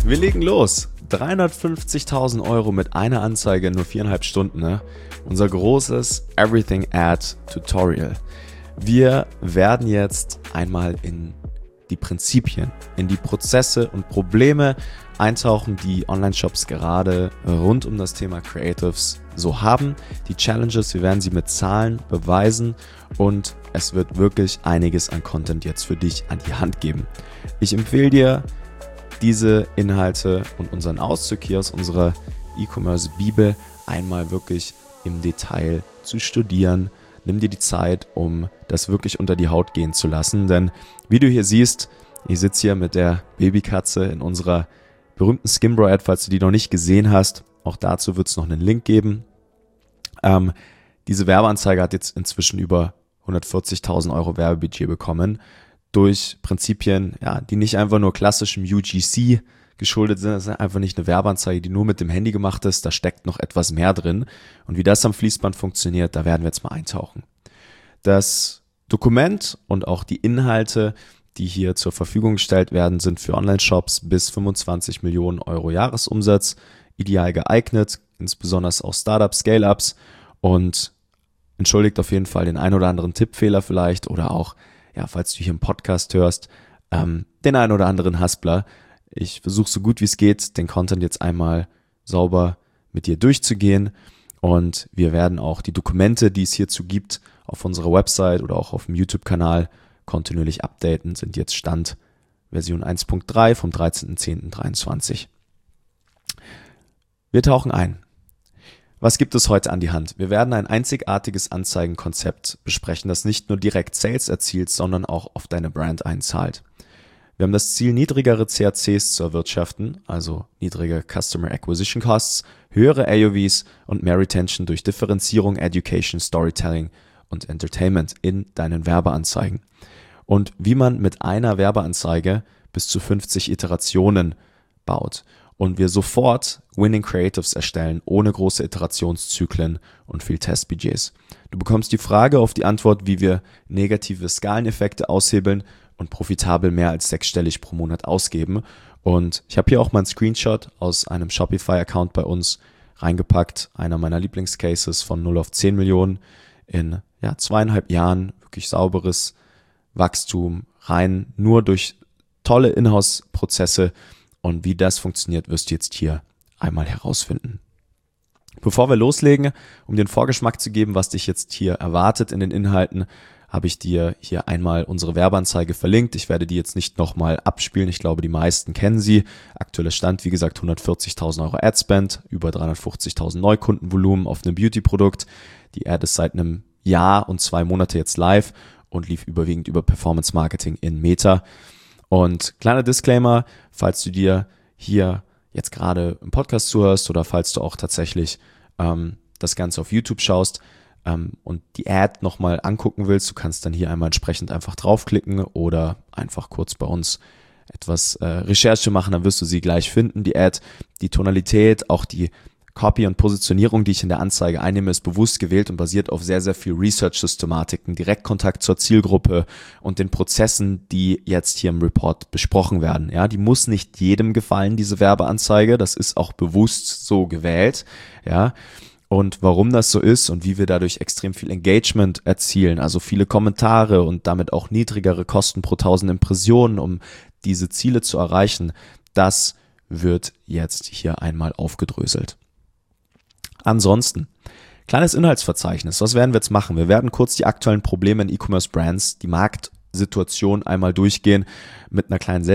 Wir legen los. 350.000 Euro mit einer Anzeige in nur 4,5 Stunden. Ne? Unser großes Everything Ad Tutorial. Wir werden jetzt einmal in die Prinzipien, in die Prozesse und Probleme eintauchen, die Online-Shops gerade rund um das Thema Creatives so haben. Die Challenges, wir werden sie mit Zahlen beweisen und es wird wirklich einiges an Content jetzt für dich an die Hand geben. Ich empfehle dir, diese Inhalte und unseren Auszug hier aus unserer E-Commerce-Bibel einmal wirklich im Detail zu studieren. Nimm dir die Zeit, um das wirklich unter die Haut gehen zu lassen, denn wie du hier siehst, ich sitze hier mit der Babykatze in unserer berühmten Skimbro-Ad, falls du die noch nicht gesehen hast. Auch dazu wird es noch einen Link geben. Diese Werbeanzeige hat jetzt inzwischen über 140.000 Euro Werbebudget bekommen durch Prinzipien, ja, die nicht einfach nur klassischem UGC geschuldet sind. Das ist einfach nicht eine Werbeanzeige, die nur mit dem Handy gemacht ist. Da steckt noch etwas mehr drin. Und wie das am Fließband funktioniert, da werden wir jetzt mal eintauchen. Das Dokument und auch die Inhalte, die hier zur Verfügung gestellt werden, sind für Online-Shops bis 25 Millionen Euro Jahresumsatz ideal geeignet, insbesondere auch Startups, Scale-Ups, und entschuldigt auf jeden Fall den ein oder anderen Tippfehler vielleicht oder auch, ja, falls du hier im Podcast hörst, den ein oder anderen Haspler. Ich versuche so gut wie es geht, den Content jetzt einmal sauber mit dir durchzugehen, und wir werden auch die Dokumente, die es hierzu gibt, auf unserer Website oder auch auf dem YouTube-Kanal kontinuierlich updaten, sind jetzt Stand Version 1.3 vom 13.10.23. Wir tauchen ein. Was gibt es heute an die Hand? Wir werden ein einzigartiges Anzeigenkonzept besprechen, das nicht nur direkt Sales erzielt, sondern auch auf deine Brand einzahlt. Wir haben das Ziel, niedrigere CACs zu erwirtschaften, also niedrige Customer Acquisition Costs, höhere AOVs und mehr Retention durch Differenzierung, Education, Storytelling und Entertainment in deinen Werbeanzeigen. Und wie man mit einer Werbeanzeige bis zu 50 Iterationen baut und wir sofort Winning Creatives erstellen, ohne große Iterationszyklen und viel Testbudgets. Du bekommst die Frage auf die Antwort, wie wir negative Skaleneffekte aushebeln und profitabel mehr als 6-stellig pro Monat ausgeben. Und ich habe hier auch mal einen Screenshot aus einem Shopify-Account bei uns reingepackt, einer meiner Lieblingscases von 0 auf 10 Millionen in 2,5 Jahren, wirklich sauberes Wachstum, rein nur durch tolle Inhouse-Prozesse, und wie das funktioniert, wirst du jetzt hier einmal herausfinden. Bevor wir loslegen, um den Vorgeschmack zu geben, was dich jetzt hier erwartet in den Inhalten, habe ich dir hier einmal unsere Werbeanzeige verlinkt. Ich werde die jetzt nicht nochmal abspielen. Ich glaube, die meisten kennen sie. Aktueller Stand, wie gesagt, 140.000 Euro Adspend, über 350.000 Neukundenvolumen auf einem Beauty-Produkt. Die Ad ist seit einem Jahr und 2 Monate jetzt live und lief überwiegend über Performance Marketing in Meta. Und kleiner Disclaimer, falls du dir hier jetzt gerade im Podcast zuhörst oder falls du auch tatsächlich das Ganze auf YouTube schaust und die Ad nochmal angucken willst, du kannst dann hier einmal entsprechend einfach draufklicken oder einfach kurz bei uns etwas Recherche machen, dann wirst du sie gleich finden, die Ad. Die Tonalität, auch die Copy und Positionierung, die ich in der Anzeige einnehme, ist bewusst gewählt und basiert auf sehr, sehr viel Research-Systematiken, Direktkontakt zur Zielgruppe und den Prozessen, die jetzt hier im Report besprochen werden. Ja, die muss nicht jedem gefallen, diese Werbeanzeige. Das ist auch bewusst so gewählt. Ja, und warum das so ist und wie wir dadurch extrem viel Engagement erzielen, also viele Kommentare und damit auch niedrigere Kosten pro 1000 Impressionen, um diese Ziele zu erreichen, das wird jetzt hier einmal aufgedröselt. Ansonsten, kleines Inhaltsverzeichnis. Was werden wir jetzt machen? Wir werden kurz die aktuellen Probleme in E-Commerce-Brands, die Marktsituation einmal durchgehen mit einer kleinen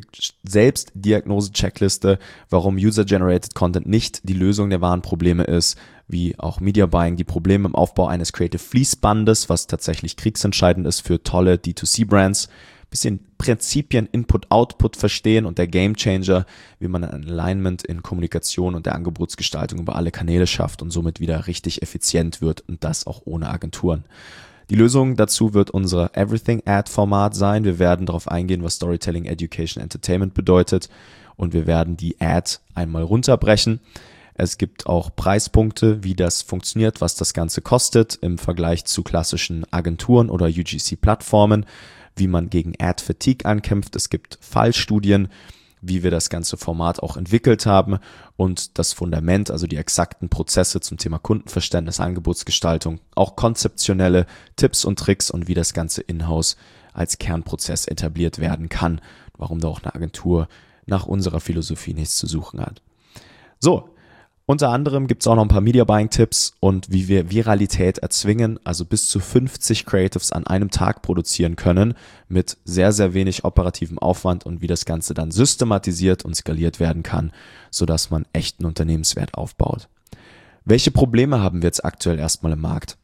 Selbstdiagnose-Checkliste, warum User-Generated Content nicht die Lösung der wahren Probleme ist, wie auch Media Buying, die Probleme im Aufbau eines Creative Fließbandes, was tatsächlich kriegsentscheidend ist für tolle D2C-Brands, bisschen Prinzipien Input-Output verstehen und der Gamechanger, wie man ein Alignment in Kommunikation und der Angebotsgestaltung über alle Kanäle schafft und somit wieder richtig effizient wird, und das auch ohne Agenturen. Die Lösung dazu wird unser Everything-Ad-Format sein. Wir werden darauf eingehen, was Storytelling, Education, Entertainment bedeutet, und wir werden die Ad einmal runterbrechen. Es gibt auch Preispunkte, wie das funktioniert, was das Ganze kostet im Vergleich zu klassischen Agenturen oder UGC-Plattformen, wie man gegen Ad-Fatigue ankämpft. Es gibt Fallstudien, wie wir das ganze Format auch entwickelt haben und das Fundament, also die exakten Prozesse zum Thema Kundenverständnis, Angebotsgestaltung, auch konzeptionelle Tipps und Tricks und wie das Ganze in-house als Kernprozess etabliert werden kann, warum da auch eine Agentur nach unserer Philosophie nichts zu suchen hat. So, unter anderem gibt es auch noch ein paar Media Buying Tipps und wie wir Viralität erzwingen, also bis zu 50 Creatives an einem Tag produzieren können mit sehr, sehr wenig operativem Aufwand und wie das Ganze dann systematisiert und skaliert werden kann, sodass man echten Unternehmenswert aufbaut. Welche Probleme haben wir jetzt aktuell erstmal im Markt?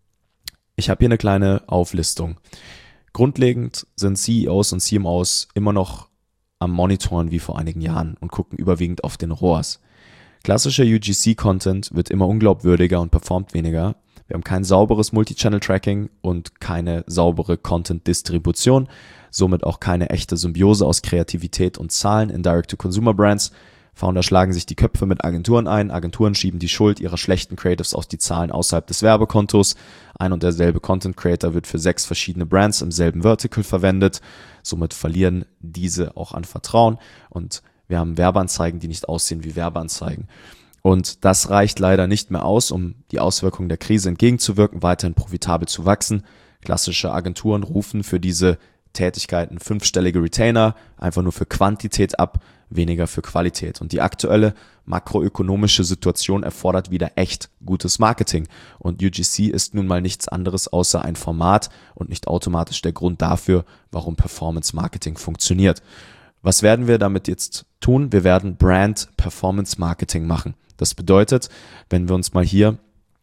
Ich habe hier eine kleine Auflistung. Grundlegend sind CEOs und CMOs immer noch am Monitoren wie vor einigen Jahren und gucken überwiegend auf den ROAS. Klassischer UGC-Content wird immer unglaubwürdiger und performt weniger. Wir haben kein sauberes Multi-Channel-Tracking und keine saubere Content-Distribution, somit auch keine echte Symbiose aus Kreativität und Zahlen in Direct-to-Consumer-Brands. Founder schlagen sich die Köpfe mit Agenturen ein. Agenturen schieben die Schuld ihrer schlechten Creatives auf die Zahlen außerhalb des Werbekontos. Ein und derselbe Content Creator wird für 6 verschiedene Brands im selben Vertical verwendet. Somit verlieren diese auch an Vertrauen und wir haben Werbeanzeigen, die nicht aussehen wie Werbeanzeigen. Und das reicht leider nicht mehr aus, um die Auswirkungen der Krise entgegenzuwirken, weiterhin profitabel zu wachsen. Klassische Agenturen rufen für diese Tätigkeiten 5-stellige Retainer, einfach nur für Quantität ab, weniger für Qualität. Und die aktuelle makroökonomische Situation erfordert wieder echt gutes Marketing. Und UGC ist nun mal nichts anderes außer ein Format und nicht automatisch der Grund dafür, warum Performance Marketing funktioniert. Was werden wir damit jetzt tun? Wir werden Brand Performance Marketing machen. Das bedeutet, wenn wir uns mal hier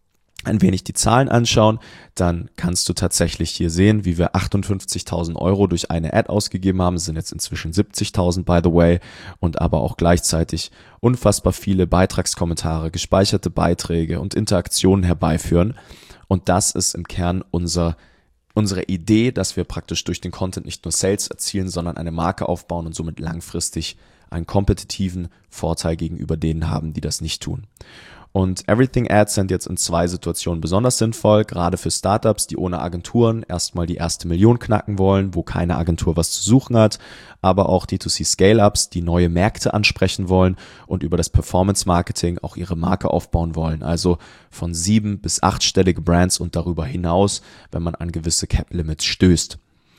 ein wenig die Zahlen anschauen, dann kannst du tatsächlich hier sehen, wie wir 58.000 € durch eine Ad ausgegeben haben. Es sind jetzt inzwischen 70.000 by the way und aber auch gleichzeitig unfassbar viele Beitragskommentare, gespeicherte Beiträge und Interaktionen herbeiführen. Und das ist im Kern unsere Idee, dass wir praktisch durch den Content nicht nur Sales erzielen, sondern eine Marke aufbauen und somit langfristig einen kompetitiven Vorteil gegenüber denen haben, die das nicht tun. Und Everything Ads sind jetzt in 2 Situationen besonders sinnvoll, gerade für Startups, die ohne Agenturen erstmal die erste Million knacken wollen, wo keine Agentur was zu suchen hat, aber auch D2C Scale-Ups, die neue Märkte ansprechen wollen und über das Performance Marketing auch ihre Marke aufbauen wollen. Also von 7- bis 8-stellige Brands und darüber hinaus, wenn man an gewisse Cap-Limits stößt.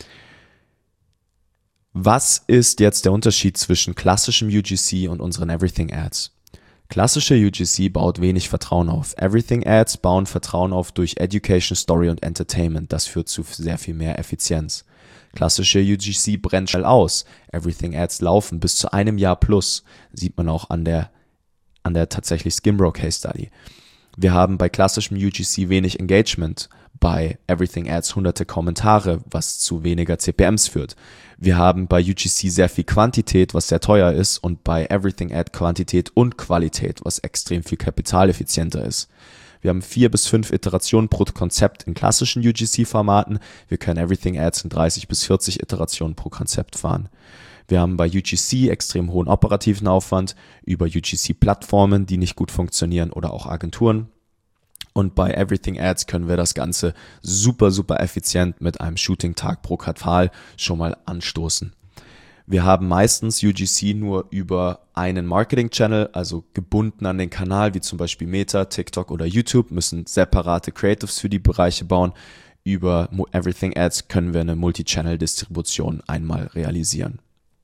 Was ist jetzt der Unterschied zwischen klassischem UGC und unseren Everything Ads? Klassische UGC baut wenig Vertrauen auf. Everything Ads bauen Vertrauen auf durch Education, Story und Entertainment. Das führt zu sehr viel mehr Effizienz. Klassische UGC brennt schnell aus. Everything Ads laufen bis zu einem Jahr plus. Sieht man auch an der tatsächlich Skimbro Case Study. Wir haben bei klassischem UGC wenig Engagement. Bei Everything Ads hunderte Kommentare, was zu weniger CPMs führt. Wir haben bei UGC sehr viel Quantität, was sehr teuer ist, und bei Everything Ad Quantität und Qualität, was extrem viel kapitaleffizienter ist. Wir haben 4 bis 5 Iterationen pro Konzept in klassischen UGC-Formaten. Wir können Everything Ads in 30 bis 40 Iterationen pro Konzept fahren. Wir haben bei UGC extrem hohen operativen Aufwand über UGC-Plattformen, die nicht gut funktionieren, oder auch Agenturen. Und bei Everything Ads können wir das Ganze super, super effizient mit einem Shooting-Tag pro Quartal schon mal anstoßen. Wir haben meistens UGC nur über einen Marketing-Channel, also gebunden an den Kanal, wie zum Beispiel Meta, TikTok oder YouTube, müssen separate Creatives für die Bereiche bauen. Über Everything Ads können wir eine Multi-Channel-Distribution einmal realisieren.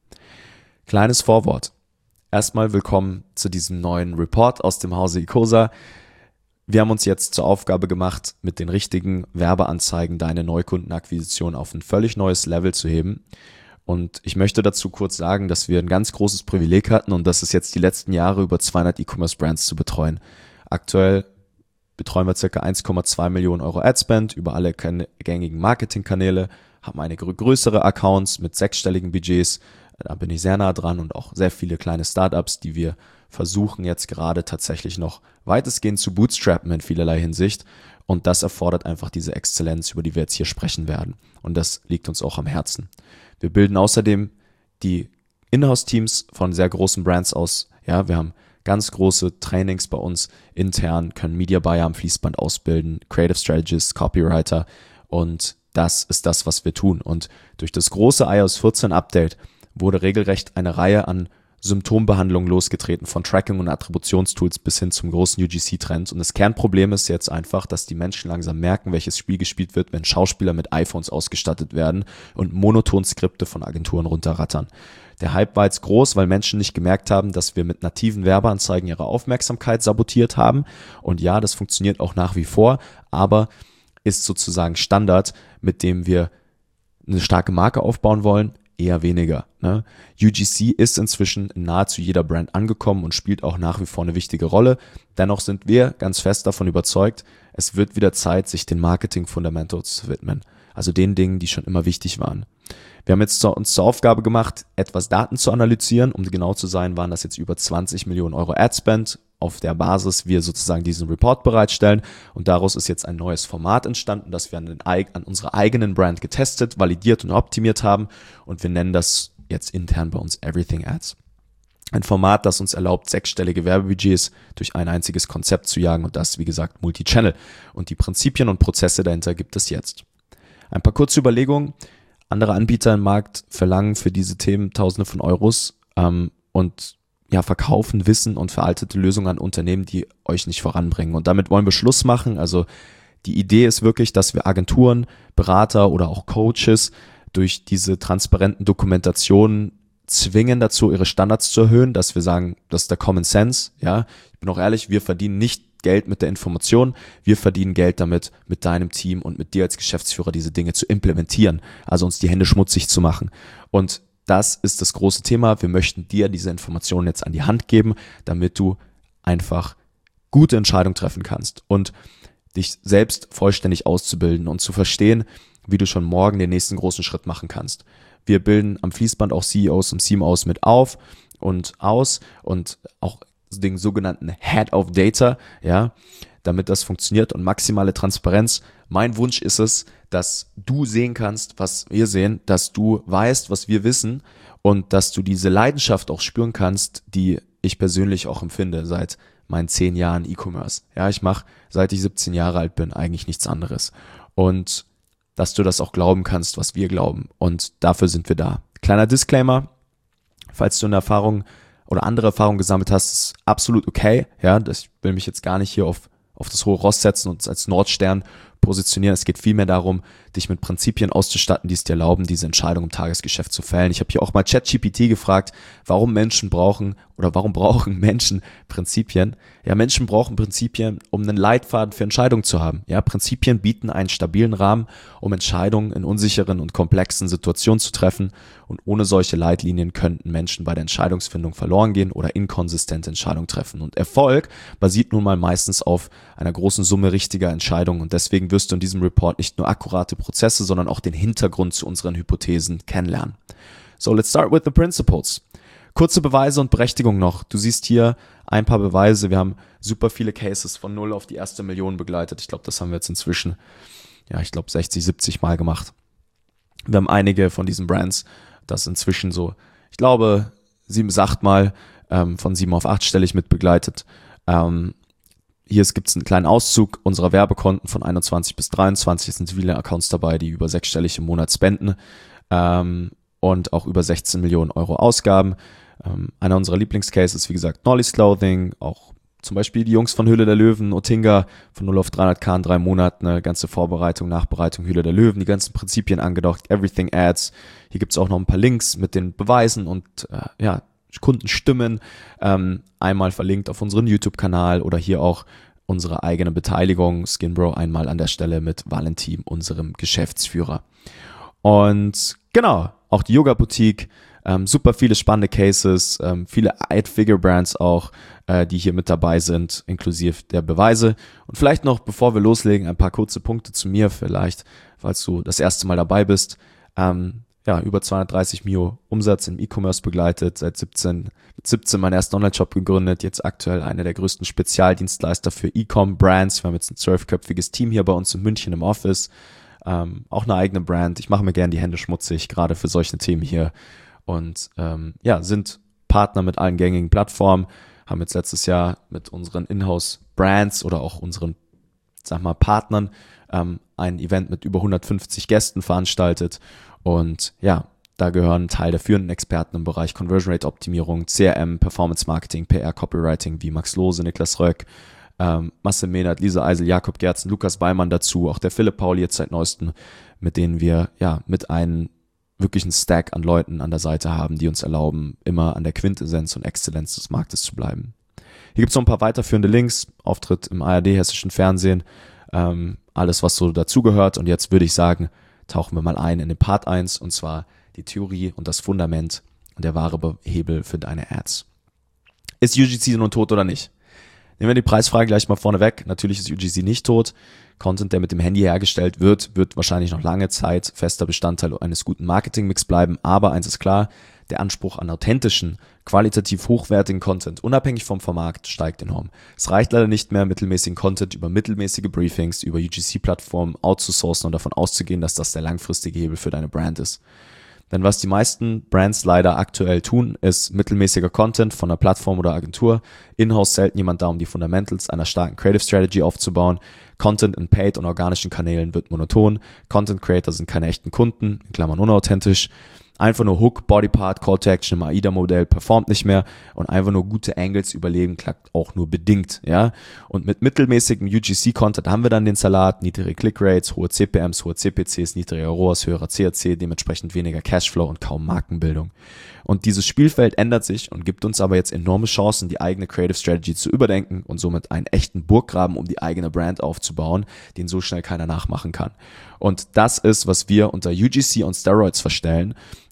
Kleines Vorwort. Erstmal willkommen zu diesem neuen Report aus dem Hause Icosa. Wir haben uns jetzt zur Aufgabe gemacht, mit den richtigen Werbeanzeigen deine Neukundenakquisition auf ein völlig neues Level zu heben. Und ich möchte dazu kurz sagen, dass wir ein ganz großes Privileg hatten und das ist jetzt die letzten Jahre über 200 E-Commerce-Brands zu betreuen. Aktuell betreuen wir ca. 1,2 Millionen € Adspend über alle gängigen Marketingkanäle, haben einige größere Accounts mit 6-stelligen Budgets. Da bin ich sehr nah dran und auch sehr viele kleine Startups, die wir versuchen jetzt gerade tatsächlich noch weitestgehend zu bootstrappen in vielerlei Hinsicht. Und das erfordert einfach diese Exzellenz, über die wir jetzt hier sprechen werden. Und das liegt uns auch am Herzen. Wir bilden außerdem die Inhouse-Teams von sehr großen Brands aus. Ja, wir haben ganz große Trainings bei uns intern, können Media Buyer am Fließband ausbilden, Creative Strategists, Copywriter. Und das ist das, was wir tun. Und durch das große iOS 14 Update wurde regelrecht eine Reihe an Symptombehandlung losgetreten, von Tracking und Attributionstools bis hin zum großen UGC-Trend. Und das Kernproblem ist jetzt einfach, dass die Menschen langsam merken, welches Spiel gespielt wird, wenn Schauspieler mit iPhones ausgestattet werden und monoton Skripte von Agenturen runterrattern. Der Hype war jetzt groß, weil Menschen nicht gemerkt haben, dass wir mit nativen Werbeanzeigen ihre Aufmerksamkeit sabotiert haben. Und ja, das funktioniert auch nach wie vor, aber ist sozusagen Standard, mit dem wir eine starke Marke aufbauen wollen, eher weniger. Ne? UGC ist inzwischen in nahezu jeder Brand angekommen und spielt auch nach wie vor eine wichtige Rolle. Dennoch sind wir ganz fest davon überzeugt, es wird wieder Zeit, sich den Marketing-Fundamentals zu widmen. Also den Dingen, die schon immer wichtig waren. Wir haben jetzt uns zur Aufgabe gemacht, etwas Daten zu analysieren. Um genau zu sein, waren das jetzt über 20 Millionen Euro Adspend, auf der Basis wir sozusagen diesen Report bereitstellen. Und daraus ist jetzt ein neues Format entstanden, das wir an unserer eigenen Brand getestet, validiert und optimiert haben. Und wir nennen das jetzt intern bei uns Everything Ads. Ein Format, das uns erlaubt, sechsstellige Werbebudgets durch ein einziges Konzept zu jagen und das, wie gesagt, Multichannel. Und die Prinzipien und Prozesse dahinter gibt es jetzt. Ein paar kurze Überlegungen. Andere Anbieter im Markt verlangen für diese Themen Tausende von Euros und verkaufen Wissen und veraltete Lösungen an Unternehmen, die euch nicht voranbringen. Und damit wollen wir Schluss machen. Also die Idee ist wirklich, dass wir Agenturen, Berater oder auch Coaches durch diese transparenten Dokumentationen zwingen dazu, ihre Standards zu erhöhen, dass wir sagen, das ist der Common Sense. Ja, ich bin auch ehrlich, wir verdienen nicht Geld mit der Information, wir verdienen Geld damit, mit deinem Team und mit dir als Geschäftsführer diese Dinge zu implementieren, also uns die Hände schmutzig zu machen. Und das ist das große Thema. Wir möchten dir diese Informationen jetzt an die Hand geben, damit du einfach gute Entscheidungen treffen kannst und dich selbst vollständig auszubilden und zu verstehen, wie du schon morgen den nächsten großen Schritt machen kannst. Wir bilden am Fließband auch CEOs und CMOs mit auf und aus und auch den sogenannten Head of Data, ja, damit das funktioniert und maximale Transparenz. Mein Wunsch ist es, dass du sehen kannst, was wir sehen, dass du weißt, was wir wissen und dass du diese Leidenschaft auch spüren kannst, die ich persönlich auch empfinde seit meinen 10 Jahren E-Commerce. Ja, ich mache, seit ich 17 Jahre alt bin, eigentlich nichts anderes. Und dass du das auch glauben kannst, was wir glauben. Und dafür sind wir da. Kleiner Disclaimer, falls du eine Erfahrung oder andere Erfahrungen gesammelt hast, ist absolut okay. Ja, ich will mich jetzt gar nicht hier auf das hohe Ross setzen und als Nordstern positionieren. Es geht vielmehr darum, dich mit Prinzipien auszustatten, die es dir erlauben, diese Entscheidung im Tagesgeschäft zu fällen. Ich habe hier auch mal ChatGPT gefragt, warum brauchen Menschen Prinzipien? Ja, Menschen brauchen Prinzipien, um einen Leitfaden für Entscheidungen zu haben. Ja, Prinzipien bieten einen stabilen Rahmen, um Entscheidungen in unsicheren und komplexen Situationen zu treffen. Und ohne solche Leitlinien könnten Menschen bei der Entscheidungsfindung verloren gehen oder inkonsistente Entscheidungen treffen. Und Erfolg basiert nun mal meistens auf einer großen Summe richtiger Entscheidungen. Und deswegen wirst du in diesem Report nicht nur akkurate Prozesse, sondern auch den Hintergrund zu unseren Hypothesen kennenlernen. So, let's start with the principles. Kurze Beweise und Berechtigung noch. Du siehst hier ein paar Beweise. Wir haben super viele Cases von 0 auf die erste Million begleitet. Ich glaube, das haben wir jetzt inzwischen, 60, 70 Mal gemacht. Wir haben einige von diesen Brands, das inzwischen so, ich glaube, 7 bis 8 Mal von 7 auf 8-stellig mit begleitet. Hier gibt es einen kleinen Auszug unserer Werbekonten von 21 bis 23. Es sind viele Accounts dabei, die über 6-stellig im Monat spenden und auch über 16 Millionen Euro Ausgaben. Einer unserer Lieblingscases, wie gesagt, Nolly's Clothing, auch zum Beispiel die Jungs von Höhle der Löwen, Otinga, von 0 auf 300k in 3 Monaten, eine ganze Vorbereitung, Nachbereitung, Höhle der Löwen, die ganzen Prinzipien angedockt, Everything Ads. Hier gibt es auch noch ein paar Links mit den Beweisen und Kundenstimmen, einmal verlinkt auf unseren YouTube-Kanal oder hier auch unsere eigene Beteiligung, Skinbro, einmal an der Stelle mit Valentin, unserem Geschäftsführer. Und genau, auch die Yoga-Boutique, super viele spannende Cases, viele Eight-Figure-Brands auch, die hier mit dabei sind, inklusive der Beweise. Und vielleicht noch, bevor wir loslegen, ein paar kurze Punkte zu mir vielleicht, falls du das erste Mal dabei bist. Über 230 Mio Umsatz im E-Commerce begleitet, mit 17 meinen ersten Online-Shop gegründet, jetzt aktuell einer der größten Spezialdienstleister für E-Com-Brands. Wir haben jetzt ein 12-köpfiges Team hier bei uns in München im Office, auch eine eigene Brand. Ich mache mir gerne die Hände schmutzig, gerade für solche Themen hier und sind Partner mit allen gängigen Plattformen, haben jetzt letztes Jahr mit unseren Inhouse-Brands oder auch unseren, Partnern ein Event mit über 150 Gästen veranstaltet. Und Da gehören ein Teil der führenden Experten im Bereich Conversion Rate Optimierung, CRM, Performance Marketing, PR, Copywriting wie Max Lose, Niklas Röck, Marcel Mehnert, Lisa Eisel, Jakob Gerzen, Lukas Beimann dazu, auch der Philipp Pauli jetzt seit neuestem, mit denen wir mit einem wirklichen Stack an Leuten an der Seite haben, die uns erlauben, immer an der Quintessenz und Exzellenz des Marktes zu bleiben. Hier gibt es noch ein paar weiterführende Links, Auftritt im ARD, hessischen Fernsehen, alles, was so dazugehört. Und jetzt würde ich sagen, tauchen wir mal ein in den Part 1, und zwar die Theorie und das Fundament und der wahre Hebel für deine Ads. Ist UGC nun tot oder nicht? Nehmen wir die Preisfrage gleich mal vorne weg. Natürlich ist UGC nicht tot. Content, der mit dem Handy hergestellt wird wahrscheinlich noch lange Zeit fester Bestandteil eines guten Marketingmix bleiben. Aber eins ist klar, der Anspruch an authentischen, qualitativ hochwertigen Content, unabhängig vom Format, steigt enorm. Es reicht leider nicht mehr, mittelmäßigen Content über mittelmäßige Briefings, über UGC-Plattformen outzusourcen und davon auszugehen, dass das der langfristige Hebel für deine Brand ist. Denn was die meisten Brands leider aktuell tun, ist mittelmäßiger Content von einer Plattform oder Agentur. In-house selten jemand da, um die Fundamentals einer starken Creative Strategy aufzubauen. Content in paid und organischen Kanälen wird monoton. Content Creator sind keine echten Kunden, in Klammern unauthentisch. Einfach nur Hook, Bodypart, Call to Action im AIDA-Modell performt nicht mehr und einfach nur gute Angles überleben klappt auch nur bedingt, ja. Und mit mittelmäßigem UGC-Content haben wir dann den Salat, niedrige Click-Rates, hohe CPMs, hohe CPCs, niedriger ROAS, höherer CAC, dementsprechend weniger Cashflow und kaum Markenbildung. Und dieses Spielfeld ändert sich und gibt uns aber jetzt enorme Chancen, die eigene Creative Strategy zu überdenken und somit einen echten Burggraben um die eigene Brand aufzubauen, den so schnell keiner nachmachen kann. Und das ist, was wir unter UGC on Steroids verstehen.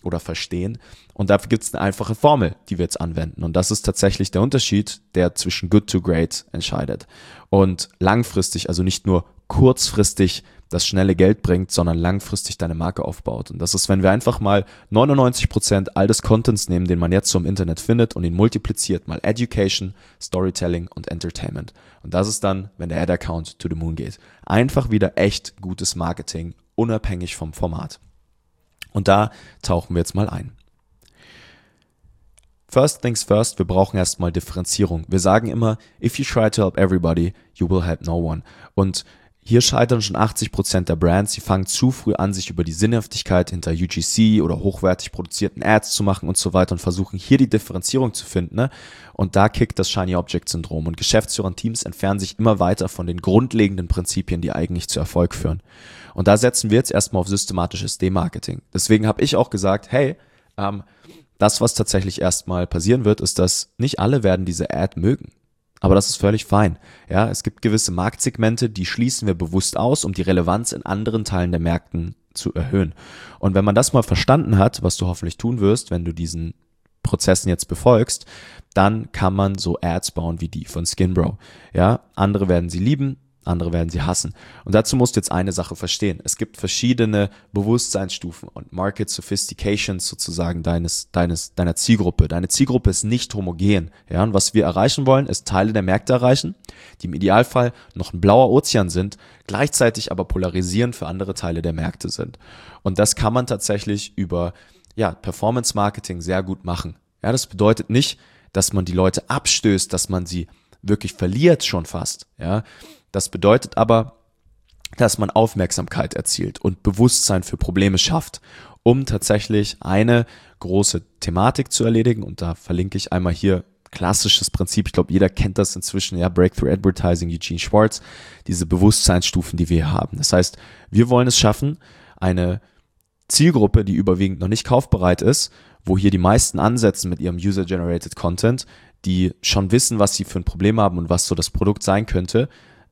Und dafür gibt es eine einfache Formel, die wir jetzt anwenden. Und das ist tatsächlich der Unterschied, der zwischen good to great entscheidet. Und langfristig, also nicht nur kurzfristig das schnelle Geld bringt, sondern langfristig deine Marke aufbaut. Und das ist, wenn wir einfach mal 99% all des Contents nehmen, den man jetzt so im Internet findet und ihn multipliziert, mal Education, Storytelling und Entertainment. Und das ist dann, wenn der Ad-Account to the moon geht. Einfach wieder echt gutes Marketing, unabhängig vom Format. Und da tauchen wir jetzt mal ein. First things first, wir brauchen erstmal Differenzierung. Wir sagen immer, if you try to help everybody, you will help no one. Und hier scheitern schon 80% der Brands, sie fangen zu früh an, sich über die Sinnhaftigkeit hinter UGC oder hochwertig produzierten Ads zu machen und so weiter und versuchen hier die Differenzierung zu finden. Ne? Und da kickt das Shiny Object Syndrom und Geschäftsführer und Teams entfernen sich immer weiter von den grundlegenden Prinzipien, die eigentlich zu Erfolg führen. Und da setzen wir jetzt erstmal auf systematisches Demarketing. Deswegen habe ich auch gesagt, hey, das, was tatsächlich erstmal passieren wird, ist, dass nicht alle werden diese Ad mögen. Aber das ist völlig fein. Ja, es gibt gewisse Marktsegmente, die schließen wir bewusst aus, um die Relevanz in anderen Teilen der Märkten zu erhöhen. Und wenn man das mal verstanden hat, was du hoffentlich tun wirst, wenn du diesen Prozessen jetzt befolgst, dann kann man so Ads bauen wie die von Skinbro. Ja, andere werden sie lieben, andere werden sie hassen. Und dazu musst du jetzt eine Sache verstehen. Es gibt verschiedene Bewusstseinsstufen und Market Sophistications sozusagen deiner Zielgruppe. Deine Zielgruppe ist nicht homogen. Ja, und was wir erreichen wollen, ist Teile der Märkte erreichen, die im Idealfall noch ein blauer Ozean sind, gleichzeitig aber polarisierend für andere Teile der Märkte sind. Und das kann man tatsächlich über Performance Marketing sehr gut machen. Ja, das bedeutet nicht, dass man die Leute abstößt, dass man sie wirklich verliert schon fast. Ja, das bedeutet aber, dass man Aufmerksamkeit erzielt und Bewusstsein für Probleme schafft, um tatsächlich eine große Thematik zu erledigen. Und da verlinke ich einmal hier klassisches Prinzip. Ich glaube, jeder kennt das inzwischen, ja, Breakthrough Advertising, Eugene Schwartz, diese Bewusstseinsstufen, die wir hier haben. Das heißt, wir wollen es schaffen, eine Zielgruppe, die überwiegend noch nicht kaufbereit ist, wo hier die meisten ansetzen mit ihrem User-Generated Content, die schon wissen, was sie für ein Problem haben und was so das Produkt sein könnte,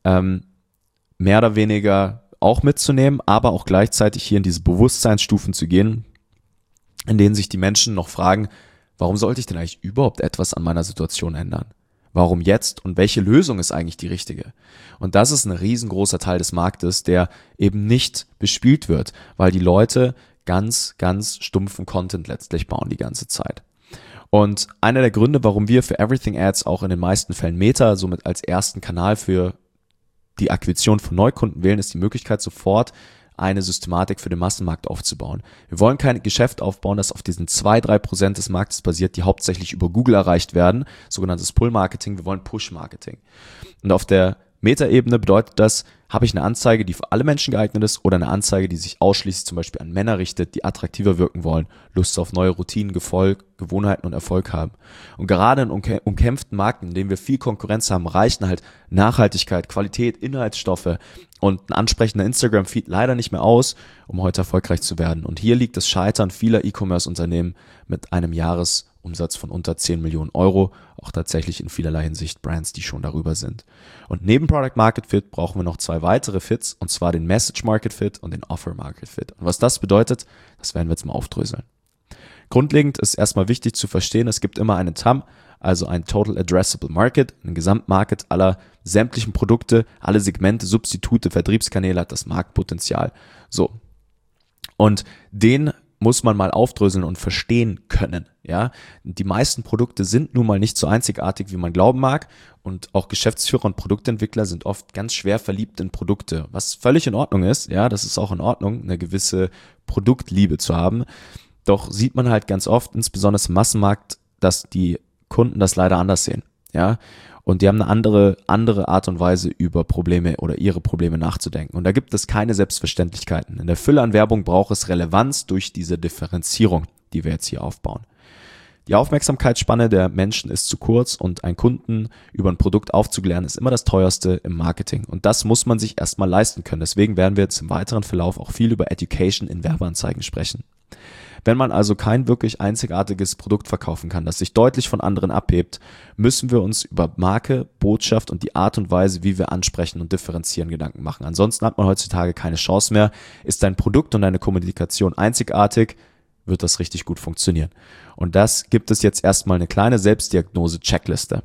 mehr oder weniger auch mitzunehmen, aber auch gleichzeitig hier in diese Bewusstseinsstufen zu gehen, in denen sich die Menschen noch fragen, warum sollte ich denn eigentlich überhaupt etwas an meiner Situation ändern? Warum jetzt und welche Lösung ist eigentlich die richtige? Und das ist ein riesengroßer Teil des Marktes, der eben nicht bespielt wird, weil die Leute ganz, ganz stumpfen Content letztlich bauen die ganze Zeit. Und einer der Gründe, warum wir für Everything Ads auch in den meisten Fällen Meta somit als ersten Kanal für die Akquisition von Neukunden wählen, ist die Möglichkeit, sofort eine Systematik für den Massenmarkt aufzubauen. Wir wollen kein Geschäft aufbauen, das auf diesen 2-3% des Marktes basiert, die hauptsächlich über Google erreicht werden, sogenanntes Pull-Marketing. Wir wollen Push-Marketing. Und auf der Metaebene bedeutet das, habe ich eine Anzeige, die für alle Menschen geeignet ist oder eine Anzeige, die sich ausschließlich zum Beispiel an Männer richtet, die attraktiver wirken wollen, Lust auf neue Routinen, Gewohnheiten und Erfolg haben. Und gerade in umkämpften Märkten, in denen wir viel Konkurrenz haben, reichen halt Nachhaltigkeit, Qualität, Inhaltsstoffe und ein ansprechender Instagram-Feed leider nicht mehr aus, um heute erfolgreich zu werden. Und hier liegt das Scheitern vieler E-Commerce-Unternehmen mit einem Jahresumsatz von unter 10 Millionen Euro, auch tatsächlich in vielerlei Hinsicht Brands, die schon darüber sind. Und neben Product Market Fit brauchen wir noch 2 weitere Fits, und zwar den Message Market Fit und den Offer Market Fit. Und was das bedeutet, das werden wir jetzt mal aufdröseln. Grundlegend ist erstmal wichtig zu verstehen, es gibt immer einen TAM, also ein Total Addressable Market, ein Gesamtmarket aller sämtlichen Produkte, alle Segmente, Substitute, Vertriebskanäle hat das Marktpotenzial. So. Und den muss man mal aufdröseln und verstehen können. Ja, die meisten Produkte sind nun mal nicht so einzigartig, wie man glauben mag, und auch Geschäftsführer und Produktentwickler sind oft ganz schwer verliebt in Produkte, was völlig in Ordnung ist. Ja, das ist auch in Ordnung, eine gewisse Produktliebe zu haben. Doch sieht man halt ganz oft, insbesondere im Massenmarkt, dass die Kunden das leider anders sehen. Ja, und die haben eine andere Art und Weise, über Probleme oder ihre Probleme nachzudenken. Und da gibt es keine Selbstverständlichkeiten. In der Fülle an Werbung braucht es Relevanz durch diese Differenzierung, die wir jetzt hier aufbauen. Die Aufmerksamkeitsspanne der Menschen ist zu kurz, und einen Kunden über ein Produkt aufzuklären ist immer das teuerste im Marketing. Und das muss man sich erstmal leisten können. Deswegen werden wir jetzt im weiteren Verlauf auch viel über Education in Werbeanzeigen sprechen. Wenn man also kein wirklich einzigartiges Produkt verkaufen kann, das sich deutlich von anderen abhebt, müssen wir uns über Marke, Botschaft und die Art und Weise, wie wir ansprechen und differenzieren, Gedanken machen. Ansonsten hat man heutzutage keine Chance mehr. Ist dein Produkt und deine Kommunikation einzigartig, wird das richtig gut funktionieren. Und das gibt es jetzt erstmal eine kleine Selbstdiagnose-Checkliste.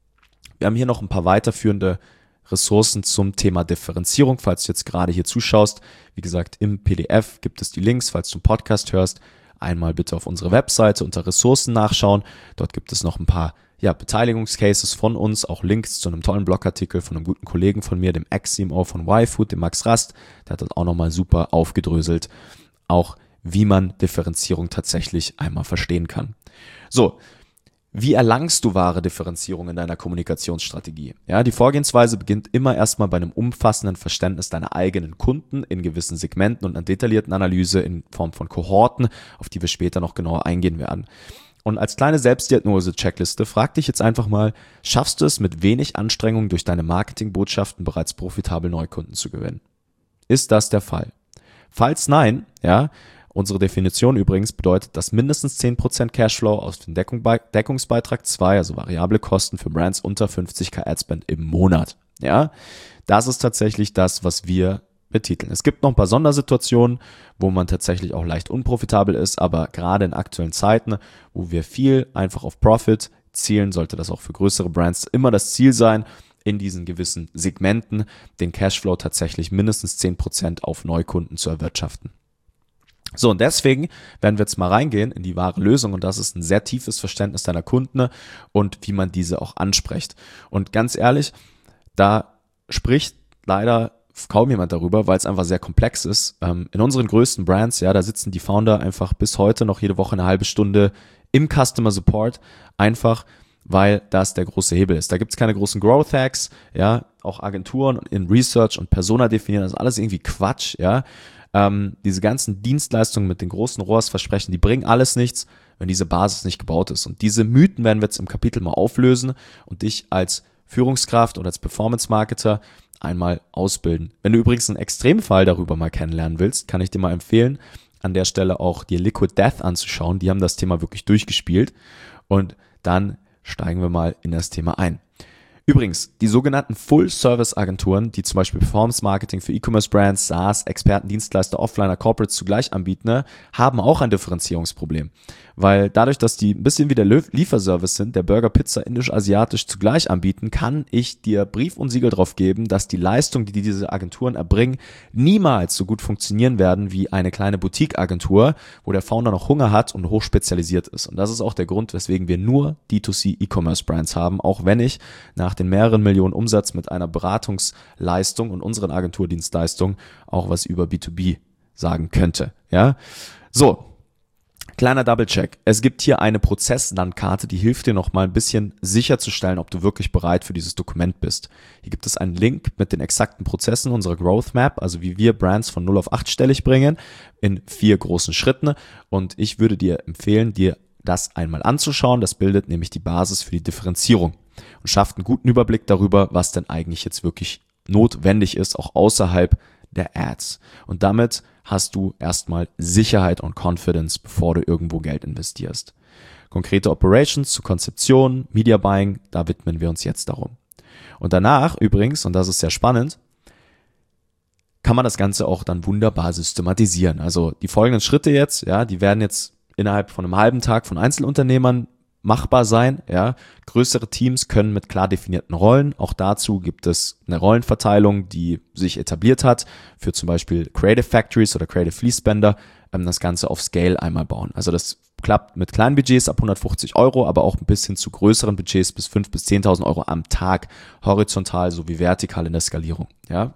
Wir haben hier noch ein paar weiterführende Ressourcen zum Thema Differenzierung, falls du jetzt gerade hier zuschaust. Wie gesagt, im PDF gibt es die Links, falls du einen Podcast hörst. Einmal bitte auf unsere Webseite unter Ressourcen nachschauen. Dort gibt es noch ein paar Beteiligungscases von uns, auch Links zu einem tollen Blogartikel von einem guten Kollegen von mir, dem Ex-CMO von YFood, dem Max Rast. Der hat das auch nochmal super aufgedröselt, auch wie man Differenzierung tatsächlich einmal verstehen kann. So, wie erlangst du wahre Differenzierung in deiner Kommunikationsstrategie? Ja, die Vorgehensweise beginnt immer erstmal bei einem umfassenden Verständnis deiner eigenen Kunden in gewissen Segmenten und einer detaillierten Analyse in Form von Kohorten, auf die wir später noch genauer eingehen werden. Und als kleine Selbstdiagnose-Checkliste frag dich jetzt einfach mal, schaffst du es mit wenig Anstrengung durch deine Marketingbotschaften bereits profitabel Neukunden zu gewinnen? Ist das der Fall? Falls nein, unsere Definition übrigens bedeutet, dass mindestens 10% Cashflow aus dem Deckungsbeitrag 2, also variable Kosten für Brands unter 50k Adspend im Monat. Ja, das ist tatsächlich das, was wir betiteln. Es gibt noch ein paar Sondersituationen, wo man tatsächlich auch leicht unprofitabel ist, aber gerade in aktuellen Zeiten, wo wir viel einfach auf Profit zielen, sollte das auch für größere Brands immer das Ziel sein, in diesen gewissen Segmenten den Cashflow tatsächlich mindestens 10% auf Neukunden zu erwirtschaften. So, und deswegen werden wir jetzt mal reingehen in die wahre Lösung, und das ist ein sehr tiefes Verständnis deiner Kunden und wie man diese auch anspricht. Und ganz ehrlich, da spricht leider kaum jemand darüber, weil es einfach sehr komplex ist. In unseren größten Brands, da sitzen die Founder einfach bis heute noch jede Woche eine halbe Stunde im Customer Support, einfach weil das der große Hebel ist. Da gibt es keine großen Growth Hacks, auch Agenturen in Research und Persona definieren, das ist alles irgendwie Quatsch, diese ganzen Dienstleistungen mit den großen ROAS-Versprechen, die bringen alles nichts, wenn diese Basis nicht gebaut ist. Und diese Mythen werden wir jetzt im Kapitel mal auflösen und dich als Führungskraft oder als Performance-Marketer einmal ausbilden. Wenn du übrigens einen Extremfall darüber mal kennenlernen willst, kann ich dir mal empfehlen, an der Stelle auch dir Liquid Death anzuschauen. Die haben das Thema wirklich durchgespielt, und dann steigen wir mal in das Thema ein. Übrigens, die sogenannten Full-Service-Agenturen, die zum Beispiel Performance-Marketing für E-Commerce-Brands, SaaS, Experten, Dienstleister, Offliner, Corporates zugleich anbieten, haben auch ein Differenzierungsproblem. Weil dadurch, dass die ein bisschen wie der Lieferservice sind, der Burger, Pizza, Indisch, Asiatisch zugleich anbieten, kann ich dir Brief und Siegel drauf geben, dass die Leistung, die diese Agenturen erbringen, niemals so gut funktionieren werden wie eine kleine Boutique-Agentur, wo der Founder noch Hunger hat und hochspezialisiert ist. Und das ist auch der Grund, weswegen wir nur D2C E-Commerce-Brands haben, auch wenn ich nach den mehreren Millionen Umsatz mit einer Beratungsleistung und unseren Agenturdienstleistungen auch was über B2B sagen könnte. So, Kleiner Double-Check. Es gibt hier eine Prozesslandkarte, die hilft dir nochmal ein bisschen sicherzustellen, ob du wirklich bereit für dieses Dokument bist. Hier gibt es einen Link mit den exakten Prozessen unserer Growth Map, also wie wir Brands von 0 auf 8-stellig bringen, in 4 großen Schritten. Und ich würde dir empfehlen, dir das einmal anzuschauen. Das bildet nämlich die Basis für die Differenzierung und schafft einen guten Überblick darüber, was denn eigentlich jetzt wirklich notwendig ist, auch außerhalb der Ads. Und damit hast du erstmal Sicherheit und Confidence, bevor du irgendwo Geld investierst. Konkrete Operations zu Konzeption, Media Buying, da widmen wir uns jetzt darum. Und danach übrigens, und das ist sehr spannend, kann man das Ganze auch dann wunderbar systematisieren. Also die folgenden Schritte jetzt, ja, die werden jetzt innerhalb von einem halben Tag von Einzelunternehmern machbar sein, ja. Größere Teams können mit klar definierten Rollen, auch dazu gibt es eine Rollenverteilung, die sich etabliert hat, für zum Beispiel Creative Factories oder Creative Fließbänder, das Ganze auf Scale einmal bauen. Also das klappt mit kleinen Budgets ab 150 Euro, aber auch ein bisschen zu größeren Budgets bis 5.000 bis 10.000 Euro am Tag, horizontal sowie vertikal in der Skalierung, ja.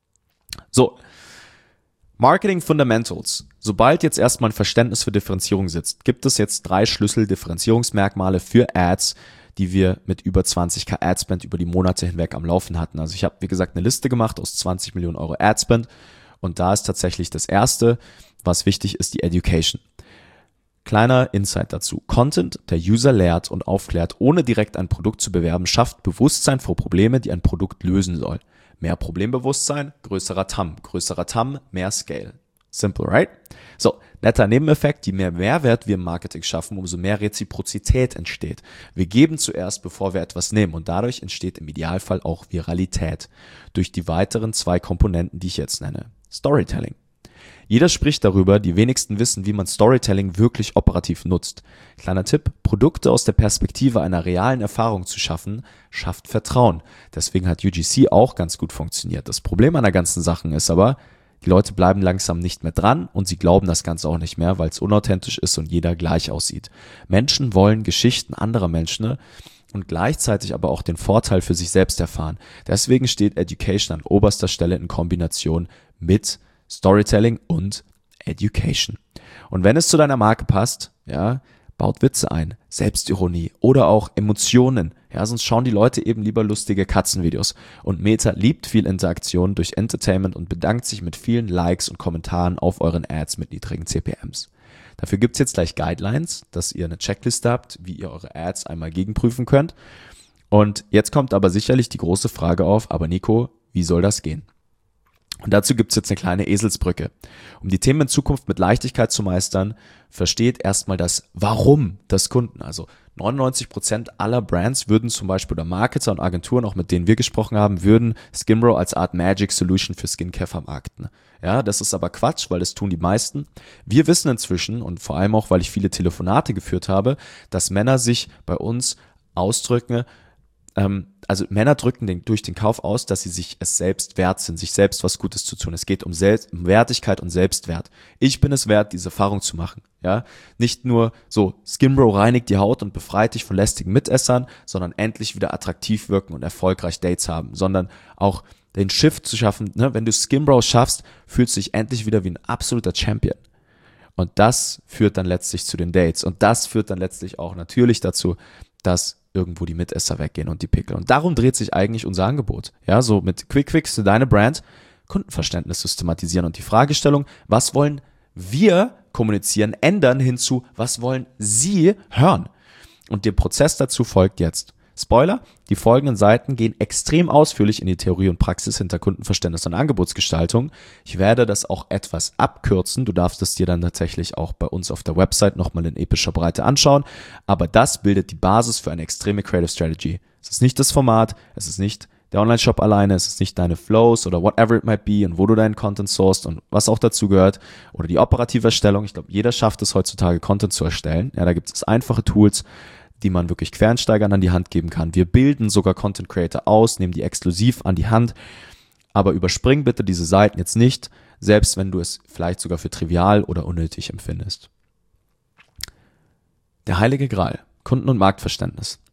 So. Marketing Fundamentals. Sobald jetzt erstmal ein Verständnis für Differenzierung sitzt, gibt es jetzt 3 Schlüssel-Differenzierungsmerkmale für Ads, die wir mit über 20k Adspend über die Monate hinweg am Laufen hatten. Also ich habe, wie gesagt, eine Liste gemacht aus 20 Millionen Euro Adspend und da ist tatsächlich das erste, was wichtig ist, die Education. Kleiner Insight dazu. Content, der User lehrt und aufklärt, ohne direkt ein Produkt zu bewerben, schafft Bewusstsein vor Probleme, die ein Produkt lösen soll. Mehr Problembewusstsein, größerer TAM, mehr Scale. Simple, right? So, netter Nebeneffekt, je mehr Mehrwert wir im Marketing schaffen, umso mehr Reziprozität entsteht. Wir geben zuerst, bevor wir etwas nehmen und dadurch entsteht im Idealfall auch Viralität. Durch die weiteren 2 Komponenten, die ich jetzt nenne. Storytelling. Jeder spricht darüber, die wenigsten wissen, wie man Storytelling wirklich operativ nutzt. Kleiner Tipp, Produkte aus der Perspektive einer realen Erfahrung zu schaffen, schafft Vertrauen. Deswegen hat UGC auch ganz gut funktioniert. Das Problem an der ganzen Sache ist aber, die Leute bleiben langsam nicht mehr dran und sie glauben das Ganze auch nicht mehr, weil es unauthentisch ist und jeder gleich aussieht. Menschen wollen Geschichten anderer Menschen und gleichzeitig aber auch den Vorteil für sich selbst erfahren. Deswegen steht Education an oberster Stelle in Kombination mit Storytelling und Education. Und wenn es zu deiner Marke passt, ja, baut Witze ein, Selbstironie oder auch Emotionen. Ja, sonst schauen die Leute eben lieber lustige Katzenvideos. Und Meta liebt viel Interaktion durch Entertainment und bedankt sich mit vielen Likes und Kommentaren auf euren Ads mit niedrigen CPMs. Dafür gibt's jetzt gleich Guidelines, dass ihr eine Checkliste habt, wie ihr eure Ads einmal gegenprüfen könnt. Und jetzt kommt aber sicherlich die große Frage auf, aber Nico, wie soll das gehen? Und dazu gibt's jetzt eine kleine Eselsbrücke. Um die Themen in Zukunft mit Leichtigkeit zu meistern, versteht erstmal das Warum des Kunden. Also 99% aller Brands würden zum Beispiel oder Marketer und Agenturen, auch mit denen wir gesprochen haben, würden Skinbro als Art Magic Solution für Skincare vermarkten. Ja, das ist aber Quatsch, weil das tun die meisten. Wir wissen inzwischen und vor allem auch, weil ich viele Telefonate geführt habe, dass Männer sich bei uns ausdrücken, also Männer drücken durch den Kauf aus, dass sie sich es selbst wert sind, sich selbst was Gutes zu tun. Es geht um Wertigkeit und Selbstwert. Ich bin es wert, diese Erfahrung zu machen. Ja, nicht nur so, Skinbro reinigt die Haut und befreit dich von lästigen Mitessern, sondern endlich wieder attraktiv wirken und erfolgreich Dates haben, sondern auch den Shift zu schaffen. Ne? Wenn du Skinbro schaffst, fühlst du dich endlich wieder wie ein absoluter Champion. Und das führt dann letztlich zu den Dates. Und das führt dann letztlich auch natürlich dazu, dass irgendwo die Mitesser weggehen und die Pickel. Und darum dreht sich eigentlich unser Angebot. Ja, so mit Quick Fix für deine Brand, Kundenverständnis systematisieren und die Fragestellung, was wollen wir kommunizieren, ändern hinzu, was wollen sie hören? Und der Prozess dazu folgt jetzt. Spoiler, die folgenden Seiten gehen extrem ausführlich in die Theorie und Praxis hinter Kundenverständnis und Angebotsgestaltung. Ich werde das auch etwas abkürzen. Du darfst es dir dann tatsächlich auch bei uns auf der Website nochmal in epischer Breite anschauen. Aber das bildet die Basis für eine extreme Creative Strategy. Es ist nicht das Format, es ist nicht der Online-Shop alleine, es ist nicht deine Flows oder whatever it might be und wo du deinen Content sourcest und was auch dazu gehört oder die operative Erstellung. Ich glaube, jeder schafft es heutzutage, Content zu erstellen. Ja, da gibt es einfache Tools, die man wirklich Quereinsteigern an die Hand geben kann. Wir bilden sogar Content Creator aus, nehmen die exklusiv an die Hand, aber überspring bitte diese Seiten jetzt nicht, selbst wenn du es vielleicht sogar für trivial oder unnötig empfindest. Der heilige Gral, Kunden- und Marktverständnis.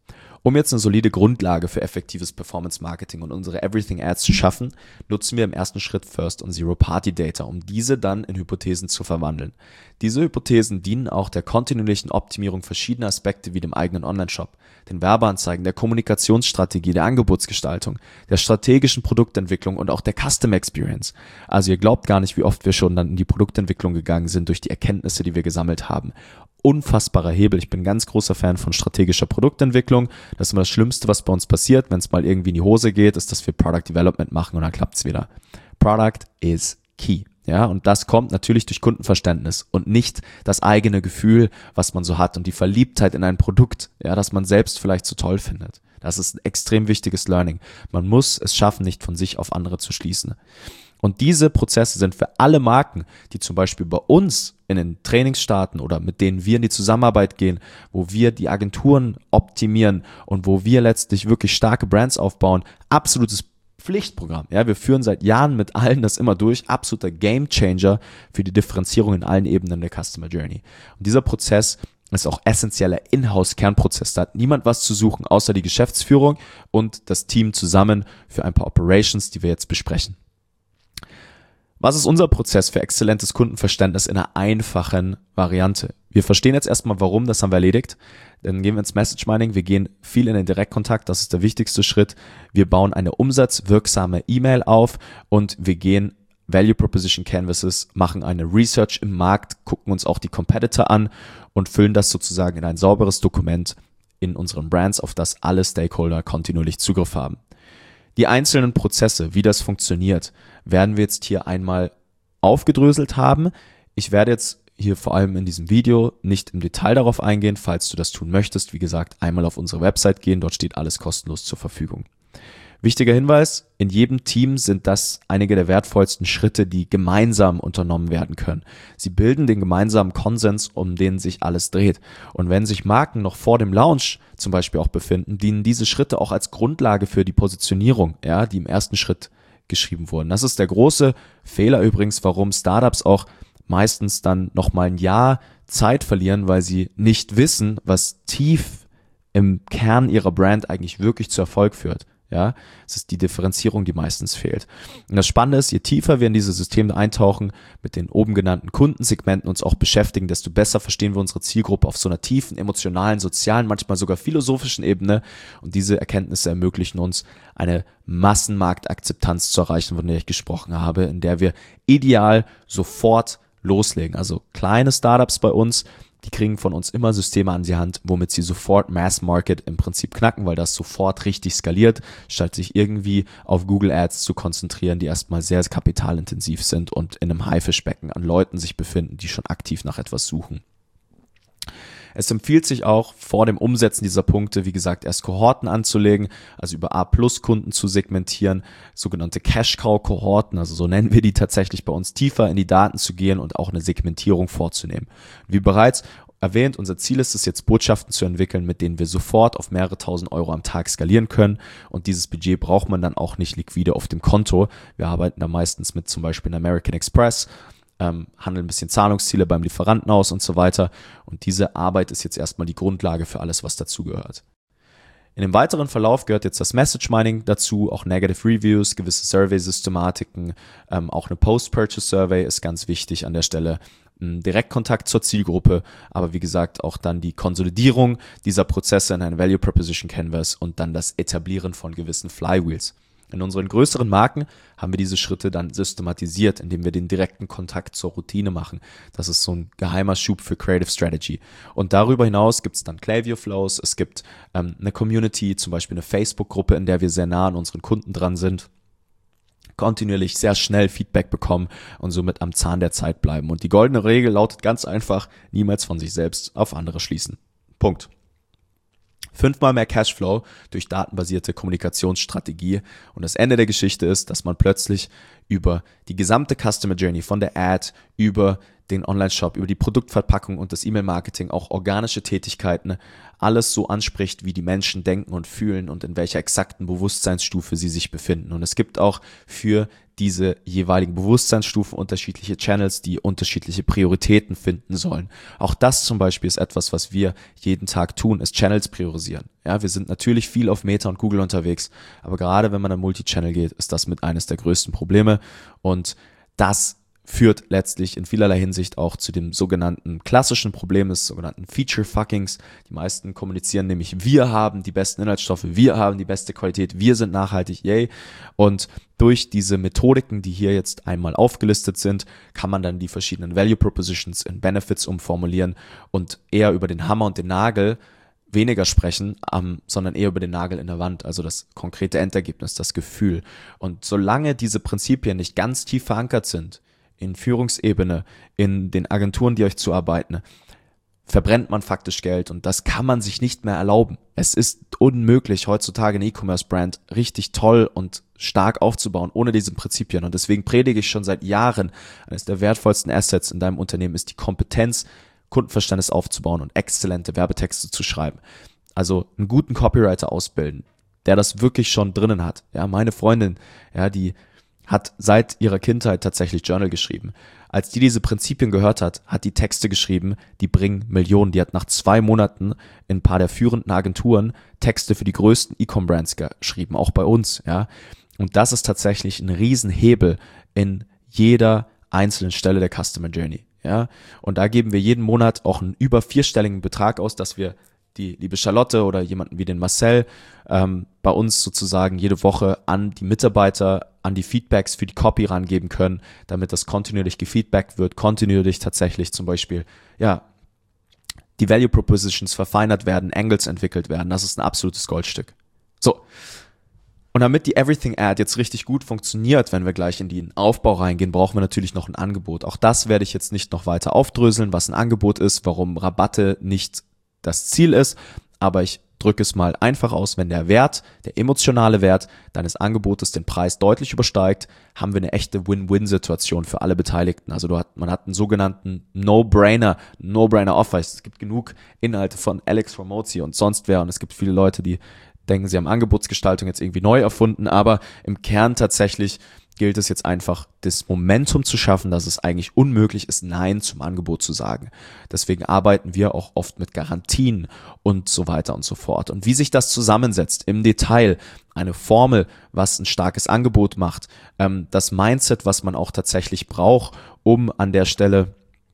Um jetzt eine solide Grundlage für effektives Performance-Marketing und unsere Everything-Ads zu schaffen, nutzen wir im ersten Schritt First- und Zero-Party-Data, um diese dann in Hypothesen zu verwandeln. Diese Hypothesen dienen auch der kontinuierlichen Optimierung verschiedener Aspekte wie dem eigenen Online-Shop, den Werbeanzeigen, der Kommunikationsstrategie, der Angebotsgestaltung, der strategischen Produktentwicklung und auch der Custom Experience. Also ihr glaubt gar nicht, wie oft wir schon dann in die Produktentwicklung gegangen sind durch die Erkenntnisse, die wir gesammelt haben. Unfassbarer Hebel. Ich bin ein ganz großer Fan von strategischer Produktentwicklung. Das ist immer das Schlimmste, was bei uns passiert, wenn es mal irgendwie in die Hose geht, ist, dass wir Product Development machen und dann klappt es wieder. Product is key. Ja, und das kommt natürlich durch Kundenverständnis und nicht das eigene Gefühl, was man so hat und die Verliebtheit in ein Produkt, ja, das man selbst vielleicht so toll findet. Das ist ein extrem wichtiges Learning. Man muss es schaffen, nicht von sich auf andere zu schließen. Und diese Prozesse sind für alle Marken, die zum Beispiel bei uns in den Trainings starten oder mit denen wir in die Zusammenarbeit gehen, wo wir die Agenturen optimieren und wo wir letztlich wirklich starke Brands aufbauen, absolutes Pflichtprogramm. Ja, wir führen seit Jahren mit allen das immer durch, absoluter Gamechanger für die Differenzierung in allen Ebenen der Customer Journey. Und dieser Prozess ist auch essentieller Inhouse-Kernprozess. Da hat niemand was zu suchen, außer die Geschäftsführung und das Team zusammen für ein paar Operations, die wir jetzt besprechen. Was ist unser Prozess für exzellentes Kundenverständnis in einer einfachen Variante? Wir verstehen jetzt erstmal, warum, das haben wir erledigt. Dann gehen wir ins Message Mining, wir gehen viel in den Direktkontakt, das ist der wichtigste Schritt. Wir bauen eine umsatzwirksame E-Mail auf und wir gehen Value Proposition Canvases, machen eine Research im Markt, gucken uns auch die Competitor an und füllen das sozusagen in ein sauberes Dokument in unseren Brands, auf das alle Stakeholder kontinuierlich Zugriff haben. Die einzelnen Prozesse, wie das funktioniert, werden wir jetzt hier einmal aufgedröselt haben. Ich werde jetzt hier vor allem in diesem Video nicht im Detail darauf eingehen. Falls du das tun möchtest, wie gesagt, einmal auf unsere Website gehen, dort steht alles kostenlos zur Verfügung. Wichtiger Hinweis, in jedem Team sind das einige der wertvollsten Schritte, die gemeinsam unternommen werden können. Sie bilden den gemeinsamen Konsens, um den sich alles dreht. Und wenn sich Marken noch vor dem Launch zum Beispiel auch befinden, dienen diese Schritte auch als Grundlage für die Positionierung, ja, die im ersten Schritt geschrieben wurden. Das ist der große Fehler übrigens, warum Startups auch meistens dann nochmal ein Jahr Zeit verlieren, weil sie nicht wissen, was tief im Kern ihrer Brand eigentlich wirklich zu Erfolg führt. Ja, es ist die Differenzierung, die meistens fehlt. Und das Spannende ist, je tiefer wir in diese Systeme eintauchen, mit den oben genannten Kundensegmenten uns auch beschäftigen, desto besser verstehen wir unsere Zielgruppe auf so einer tiefen, emotionalen, sozialen, manchmal sogar philosophischen Ebene. Und diese Erkenntnisse ermöglichen uns, eine Massenmarktakzeptanz zu erreichen, von der ich gesprochen habe, in der wir ideal sofort loslegen. Also kleine Startups bei uns, die kriegen von uns immer Systeme an die Hand, womit sie sofort Mass Market im Prinzip knacken, weil das sofort richtig skaliert, statt sich irgendwie auf Google Ads zu konzentrieren, die erstmal sehr kapitalintensiv sind und in einem Haifischbecken an Leuten sich befinden, die schon aktiv nach etwas suchen. Es empfiehlt sich auch, vor dem Umsetzen dieser Punkte, wie gesagt, erst Kohorten anzulegen, also über A-Plus-Kunden zu segmentieren, sogenannte Cash-Cow-Kohorten, also so nennen wir die tatsächlich bei uns, tiefer in die Daten zu gehen und auch eine Segmentierung vorzunehmen. Wie bereits erwähnt, unser Ziel ist es jetzt, Botschaften zu entwickeln, mit denen wir sofort auf mehrere tausend Euro am Tag skalieren können, und dieses Budget braucht man dann auch nicht liquide auf dem Konto. Wir arbeiten da meistens mit zum Beispiel American Express, handeln ein bisschen Zahlungsziele beim Lieferanten aus und so weiter. Und diese Arbeit ist jetzt erstmal die Grundlage für alles, was dazugehört. In dem weiteren Verlauf gehört jetzt das Message Mining dazu, auch Negative Reviews, gewisse Survey-Systematiken, auch eine Post-Purchase-Survey ist ganz wichtig an der Stelle. Direktkontakt zur Zielgruppe, aber wie gesagt auch dann die Konsolidierung dieser Prozesse in ein Value Proposition Canvas und dann das Etablieren von gewissen Flywheels. In unseren größeren Marken haben wir diese Schritte dann systematisiert, indem wir den direkten Kontakt zur Routine machen. Das ist so ein geheimer Schub für Creative Strategy. Und darüber hinaus gibt es dann Klaviyo Flows, es gibt eine Community, zum Beispiel eine Facebook-Gruppe, in der wir sehr nah an unseren Kunden dran sind, kontinuierlich sehr schnell Feedback bekommen und somit am Zahn der Zeit bleiben. Und die goldene Regel lautet ganz einfach, niemals von sich selbst auf andere schließen. Punkt. 5-mal mehr Cashflow durch datenbasierte Kommunikationsstrategie. Und das Ende der Geschichte ist, dass man plötzlich über die gesamte Customer Journey von der Ad über den Online-Shop, über die Produktverpackung und das E-Mail-Marketing, auch organische Tätigkeiten, alles so anspricht, wie die Menschen denken und fühlen und in welcher exakten Bewusstseinsstufe sie sich befinden. Und es gibt auch für diese jeweiligen Bewusstseinsstufen unterschiedliche Channels, die unterschiedliche Prioritäten finden sollen. Auch das zum Beispiel ist etwas, was wir jeden Tag tun, ist Channels priorisieren. Ja, wir sind natürlich viel auf Meta und Google unterwegs, aber gerade wenn man an Multichannel geht, ist das mit eines der größten Probleme und das führt letztlich in vielerlei Hinsicht auch zu dem sogenannten klassischen Problem des sogenannten Feature-Fuckings. Die meisten kommunizieren nämlich, wir haben die besten Inhaltsstoffe, wir haben die beste Qualität, wir sind nachhaltig, yay. Und durch diese Methodiken, die hier jetzt einmal aufgelistet sind, kann man dann die verschiedenen Value Propositions in Benefits umformulieren und eher über den Hammer und den Nagel weniger sprechen, sondern eher über den Nagel in der Wand, also das konkrete Endergebnis, das Gefühl. Und solange diese Prinzipien nicht ganz tief verankert sind, in Führungsebene, in den Agenturen, die euch zuarbeiten, verbrennt man faktisch Geld und das kann man sich nicht mehr erlauben. Es ist unmöglich, heutzutage eine E-Commerce-Brand richtig toll und stark aufzubauen, ohne diese Prinzipien. Und deswegen predige ich schon seit Jahren, eines der wertvollsten Assets in deinem Unternehmen ist die Kompetenz, Kundenverständnis aufzubauen und exzellente Werbetexte zu schreiben. Also einen guten Copywriter ausbilden, der das wirklich schon drinnen hat. Ja, meine Freundin, ja, die hat seit ihrer Kindheit tatsächlich Journal geschrieben. Als die diese Prinzipien gehört hat, hat die Texte geschrieben, die bringen Millionen. Die hat nach 2 Monaten in ein paar der führenden Agenturen Texte für die größten E-Com-Brands geschrieben, auch bei uns. Ja. Und das ist tatsächlich ein Riesenhebel in jeder einzelnen Stelle der Customer Journey. Ja. Und da geben wir jeden Monat auch einen über 4-stelligen Betrag aus, dass wir die liebe Charlotte oder jemanden wie den Marcel bei uns sozusagen jede Woche an die Mitarbeiter, an die Feedbacks für die Copy rangeben können, damit das kontinuierlich gefeedbackt wird, kontinuierlich tatsächlich zum Beispiel, ja, die Value Propositions verfeinert werden, Angles entwickelt werden. Das ist ein absolutes Goldstück. So. Und damit die Everything Ad jetzt richtig gut funktioniert, wenn wir gleich in den Aufbau reingehen, brauchen wir natürlich noch ein Angebot. Auch das werde ich jetzt nicht noch weiter aufdröseln, was ein Angebot ist, warum Rabatte nicht das Ziel ist, aber ich drücke es mal einfach aus, wenn der Wert, der emotionale Wert deines Angebotes den Preis deutlich übersteigt, haben wir eine echte Win-Win-Situation für alle Beteiligten. Also man hat einen sogenannten No-Brainer-Offer. Es gibt genug Inhalte von Alex Hormozi und sonst wer und es gibt viele Leute, die denken, sie haben Angebotsgestaltung jetzt irgendwie neu erfunden, aber im Kern tatsächlich gilt es jetzt einfach, das Momentum zu schaffen, dass es eigentlich unmöglich ist, Nein zum Angebot zu sagen. Deswegen arbeiten wir auch oft mit Garantien und so weiter und so fort. Und wie sich das zusammensetzt im Detail, eine Formel, was ein starkes Angebot macht, das Mindset, was man auch tatsächlich braucht, um an der Stelle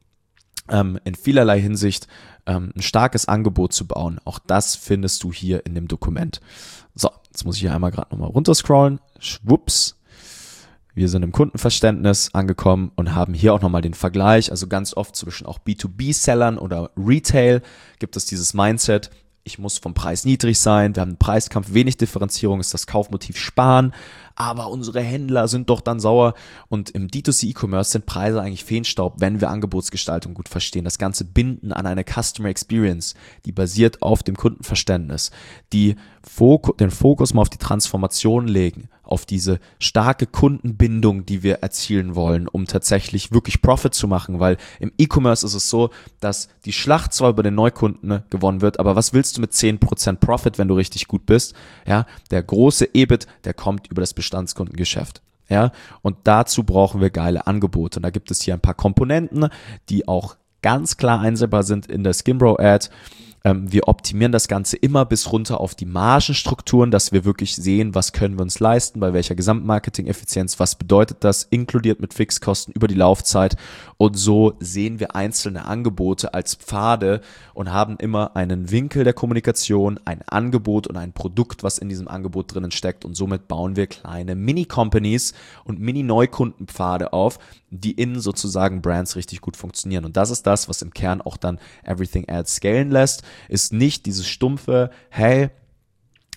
in vielerlei Hinsicht ein starkes Angebot zu bauen. Auch das findest du hier in dem Dokument. So, jetzt muss ich hier einmal gerade nochmal runterscrollen. Schwupps. Wir sind im Kundenverständnis angekommen und haben hier auch nochmal den Vergleich. Also ganz oft zwischen auch B2B-Sellern oder Retail gibt es dieses Mindset, ich muss vom Preis niedrig sein, wir haben einen Preiskampf, wenig Differenzierung, ist das Kaufmotiv sparen, aber unsere Händler sind doch dann sauer. Und im D2C-E-Commerce sind Preise eigentlich Feenstaub, wenn wir Angebotsgestaltung gut verstehen. Das Ganze binden an eine Customer Experience, die basiert auf dem Kundenverständnis, die den Fokus mal auf die Transformation legen, auf diese starke Kundenbindung, die wir erzielen wollen, um tatsächlich wirklich Profit zu machen, weil im E-Commerce ist es so, dass die Schlacht zwar über den Neukunden gewonnen wird, aber was willst du mit 10% Profit, wenn du richtig gut bist? Ja, der große EBIT, der kommt über das Bestandskundengeschäft. Ja, und dazu brauchen wir geile Angebote. Und da gibt es hier ein paar Komponenten, die auch ganz klar einsehbar sind in der Skimbro-Ad. Wir optimieren das Ganze immer bis runter auf die Margenstrukturen, dass wir wirklich sehen, was können wir uns leisten, bei welcher Gesamtmarketing-Effizienz, was bedeutet das, inkludiert mit Fixkosten über die Laufzeit. Und so sehen wir einzelne Angebote als Pfade und haben immer einen Winkel der Kommunikation, ein Angebot und ein Produkt, was in diesem Angebot drinnen steckt. Und somit bauen wir kleine Mini-Companies und Mini-Neukundenpfade auf, die in sozusagen Brands richtig gut funktionieren. Und das ist das, was im Kern auch dann Everything Ads scalen lässt, ist nicht dieses stumpfe, hey,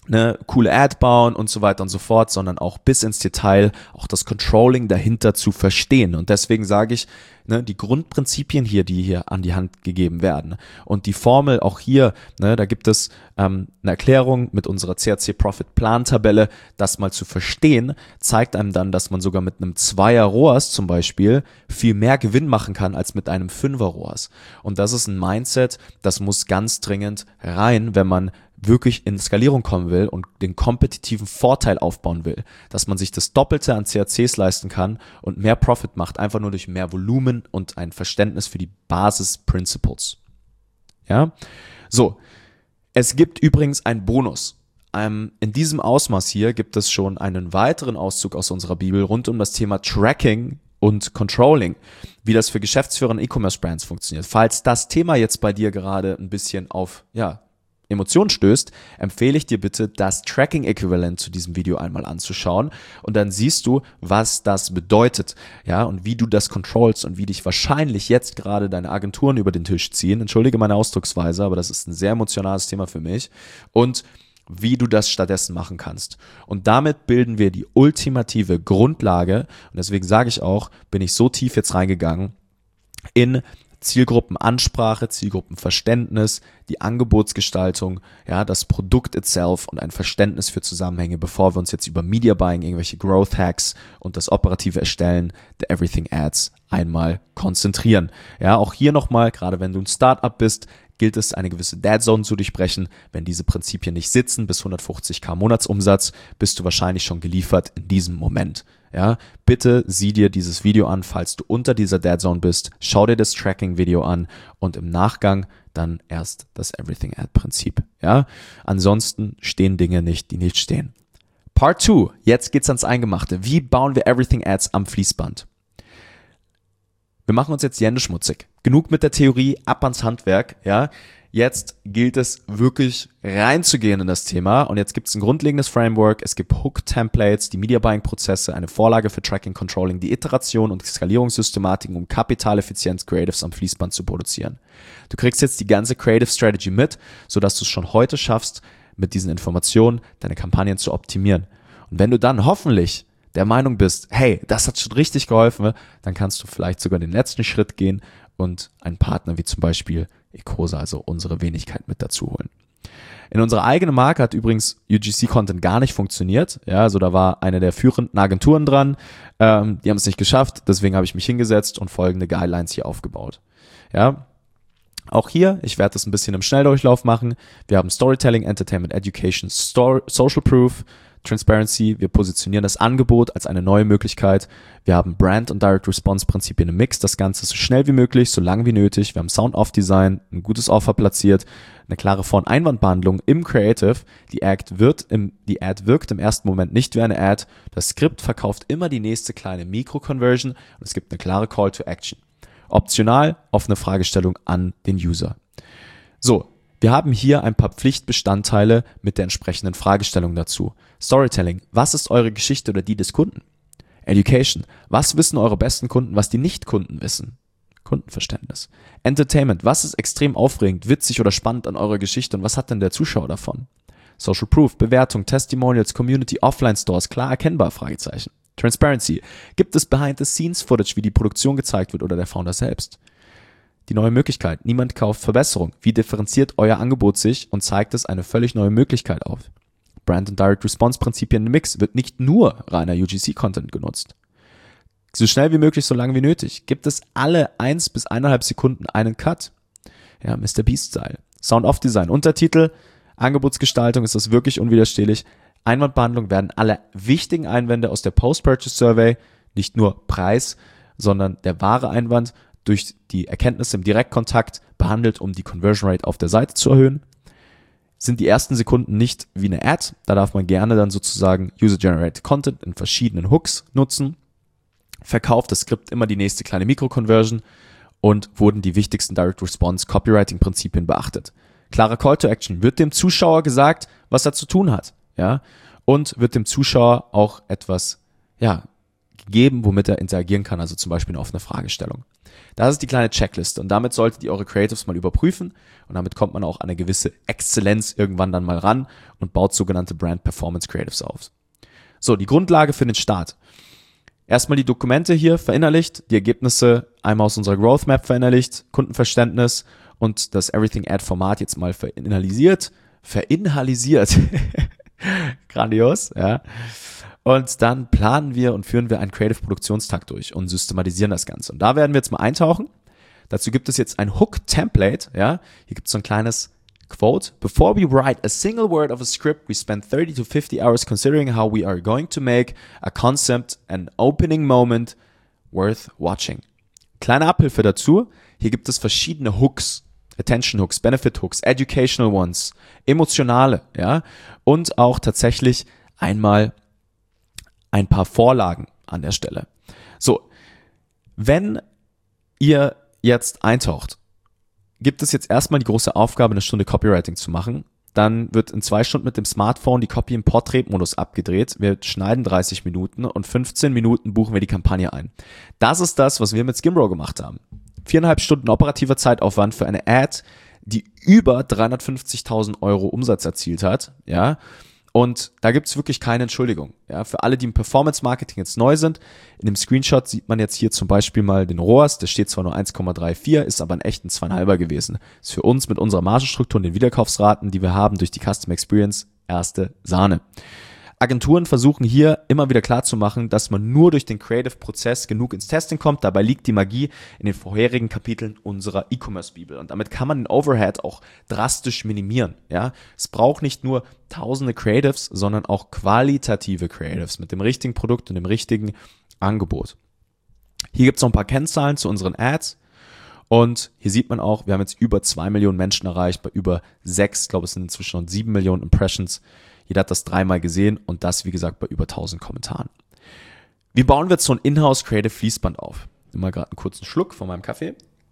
eine coole Ad bauen und so weiter und so fort, sondern auch bis ins Detail auch das Controlling dahinter zu verstehen. Und deswegen sage ich, die Grundprinzipien hier, die hier an die Hand gegeben werden und die Formel auch hier, da gibt es eine Erklärung mit unserer CAC-Profit-Plan-Tabelle, das mal zu verstehen, zeigt einem dann, dass man sogar mit einem 2er ROAS zum Beispiel viel mehr Gewinn machen kann als mit einem 5er ROAS. Und das ist ein Mindset, das muss ganz dringend rein, wenn man wirklich in Skalierung kommen will und den kompetitiven Vorteil aufbauen will, dass man sich das Doppelte an CACs leisten kann und mehr Profit macht, einfach nur durch mehr Volumen und ein Verständnis für die Basis-Principles. Ja, so. Es gibt übrigens einen Bonus. In diesem Ausmaß hier gibt es schon einen weiteren Auszug aus unserer Bibel rund um das Thema Tracking und Controlling, wie das für Geschäftsführer in E-Commerce-Brands funktioniert. Falls das Thema jetzt bei dir gerade ein bisschen auf, Emotionen stößt, empfehle ich dir bitte, das Tracking-Äquivalent zu diesem Video einmal anzuschauen und dann siehst du, was das bedeutet, und wie du das controlst und wie dich wahrscheinlich jetzt gerade deine Agenturen über den Tisch ziehen. Entschuldige meine Ausdrucksweise, aber das ist ein sehr emotionales Thema für mich und wie du das stattdessen machen kannst. Und damit bilden wir die ultimative Grundlage und deswegen sage ich auch, bin ich so tief jetzt reingegangen in Zielgruppenansprache, Zielgruppenverständnis, die Angebotsgestaltung, das Produkt itself und ein Verständnis für Zusammenhänge, bevor wir uns jetzt über Media Buying, irgendwelche Growth Hacks und das operative Erstellen der Everything Ads einmal konzentrieren. Auch hier nochmal, gerade wenn du ein Startup bist, gilt es, eine gewisse Dead Zone zu durchbrechen. Wenn diese Prinzipien nicht sitzen, bis 150.000 Monatsumsatz, bist du wahrscheinlich schon geliefert in diesem Moment. Bitte sieh dir dieses Video an, falls du unter dieser Dead Zone bist. Schau dir das Tracking-Video an und im Nachgang dann erst das Everything-Ad-Prinzip. Ansonsten stehen Dinge nicht, die nicht stehen. Part 2. Jetzt geht's ans Eingemachte. Wie bauen wir Everything-Ads am Fließband? Wir machen uns jetzt die Hände schmutzig. Genug mit der Theorie, ab ans Handwerk, Jetzt gilt es wirklich reinzugehen in das Thema und jetzt gibt es ein grundlegendes Framework, es gibt Hook-Templates, die Media-Buying-Prozesse, eine Vorlage für Tracking, Controlling, die Iteration und Skalierungssystematiken, um kapitaleffizient Creatives am Fließband zu produzieren. Du kriegst jetzt die ganze Creative Strategy mit, sodass du es schon heute schaffst, mit diesen Informationen deine Kampagnen zu optimieren. Und wenn du dann hoffentlich der Meinung bist, hey, das hat schon richtig geholfen, dann kannst du vielleicht sogar den letzten Schritt gehen und einen Partner wie zum Beispiel Ecosa, also unsere Wenigkeit, mit dazu holen. In unserer eigenen Marke hat übrigens UGC-Content gar nicht funktioniert. Also da war eine der führenden Agenturen dran, die haben es nicht geschafft, deswegen habe ich mich hingesetzt und folgende Guidelines hier aufgebaut. Auch hier, ich werde das ein bisschen im Schnelldurchlauf machen. Wir haben Storytelling, Entertainment, Education, Social Proof, Transparency, wir positionieren das Angebot als eine neue Möglichkeit. Wir haben Brand- und Direct-Response-Prinzipien im Mix, das Ganze so schnell wie möglich, so lang wie nötig. Wir haben Sound-Off-Design, ein gutes Offer platziert, eine klare Vor- und Einwandbehandlung im Creative. Die Ad wirkt im ersten Moment nicht wie eine Ad. Das Skript verkauft immer die nächste kleine Mikro-Conversion und es gibt eine klare Call to Action. Optional offene Fragestellung an den User. So, wir haben hier ein paar Pflichtbestandteile mit der entsprechenden Fragestellung dazu. Storytelling, was ist eure Geschichte oder die des Kunden? Education, was wissen eure besten Kunden, was die Nicht-Kunden wissen? Kundenverständnis. Entertainment, was ist extrem aufregend, witzig oder spannend an eurer Geschichte und was hat denn der Zuschauer davon? Social Proof, Bewertung, Testimonials, Community, Offline-Stores, klar erkennbar, Fragezeichen. Transparency, gibt es Behind-the-Scenes-Footage, wie die Produktion gezeigt wird oder der Founder selbst? Die neue Möglichkeit, niemand kauft Verbesserung. Wie differenziert euer Angebot sich und zeigt es eine völlig neue Möglichkeit auf? Brand- und Direct-Response-Prinzipien im Mix wird nicht nur reiner UGC-Content genutzt. So schnell wie möglich, so lange wie nötig. Gibt es alle 1 bis 1,5 Sekunden einen Cut? Mr. Beast-Style. Sound-Off-Design, Untertitel, Angebotsgestaltung, ist das wirklich unwiderstehlich? Einwandbehandlung werden alle wichtigen Einwände aus der Post-Purchase-Survey, nicht nur Preis, sondern der wahre Einwand, durch die Erkenntnisse im Direktkontakt behandelt, um die Conversion Rate auf der Seite zu erhöhen. Sind die ersten Sekunden nicht wie eine Ad, da darf man gerne dann sozusagen User-Generated Content in verschiedenen Hooks nutzen. Verkauft das Skript immer die nächste kleine Mikro-Conversion und wurden die wichtigsten Direct-Response-Copywriting-Prinzipien beachtet. Klarer Call to Action, wird dem Zuschauer gesagt, was er zu tun hat, und wird dem Zuschauer auch etwas, gegeben, womit er interagieren kann, also zum Beispiel eine offene Fragestellung. Das ist die kleine Checkliste und damit solltet ihr eure Creatives mal überprüfen und damit kommt man auch an eine gewisse Exzellenz irgendwann dann mal ran und baut sogenannte Brand Performance Creatives auf. So, die Grundlage für den Start. Erstmal die Dokumente hier verinnerlicht, die Ergebnisse einmal aus unserer Growth Map verinnerlicht, Kundenverständnis und das Everything Ad Format jetzt mal verinhalisiert. Grandios, ja. Und dann planen wir und führen wir einen Creative Produktionstag durch und systematisieren das Ganze. Und da werden wir jetzt mal eintauchen. Dazu gibt es jetzt ein Hook-Template, ja. Hier gibt es so ein kleines Quote. Before we write a single word of a script, we spend 30 to 50 hours considering how we are going to make a concept an opening moment worth watching. Kleine Abhilfe dazu. Hier gibt es verschiedene Hooks. Attention Hooks, Benefit Hooks, Educational Ones, emotionale, ja. Und auch tatsächlich einmal ein paar Vorlagen an der Stelle. So, wenn ihr jetzt eintaucht, gibt es jetzt erstmal die große Aufgabe, eine Stunde Copywriting zu machen. Dann wird in 2 Stunden mit dem Smartphone die Copy im Portrait-Modus abgedreht. Wir schneiden 30 Minuten und 15 Minuten buchen wir die Kampagne ein. Das ist das, was wir mit Skimbro gemacht haben. 4,5 Stunden operativer Zeitaufwand für eine Ad, die über 350.000 Euro Umsatz erzielt hat, ja. Und da gibt's wirklich keine Entschuldigung. Ja, für alle, die im Performance-Marketing jetzt neu sind, in dem Screenshot sieht man jetzt hier zum Beispiel mal den ROAS, der steht zwar nur 1,34, ist aber ein echten 2,5er gewesen. Ist für uns mit unserer Margenstruktur und den Wiederkaufsraten, die wir haben durch die Custom Experience, erste Sahne. Agenturen versuchen hier immer wieder klarzumachen, dass man nur durch den Creative-Prozess genug ins Testing kommt. Dabei liegt die Magie in den vorherigen Kapiteln unserer E-Commerce-Bibel. Und damit kann man den Overhead auch drastisch minimieren. Ja, es braucht nicht nur tausende Creatives, sondern auch qualitative Creatives mit dem richtigen Produkt und dem richtigen Angebot. Hier gibt es noch ein paar Kennzahlen zu unseren Ads. Und hier sieht man auch, wir haben jetzt über 2 Millionen Menschen erreicht, bei über 6, ich glaube es sind inzwischen schon 7 Millionen Impressions. Jeder hat das 3-mal gesehen und das, wie gesagt, bei über 1000 Kommentaren. Wie bauen wir jetzt so ein Inhouse Creative Fließband auf? Ich nehme mal gerade einen kurzen Schluck von meinem Kaffee.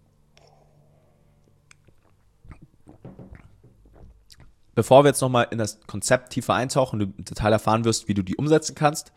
Bevor wir jetzt nochmal in das Konzept tiefer eintauchen und du im Detail erfahren wirst, wie du die umsetzen kannst,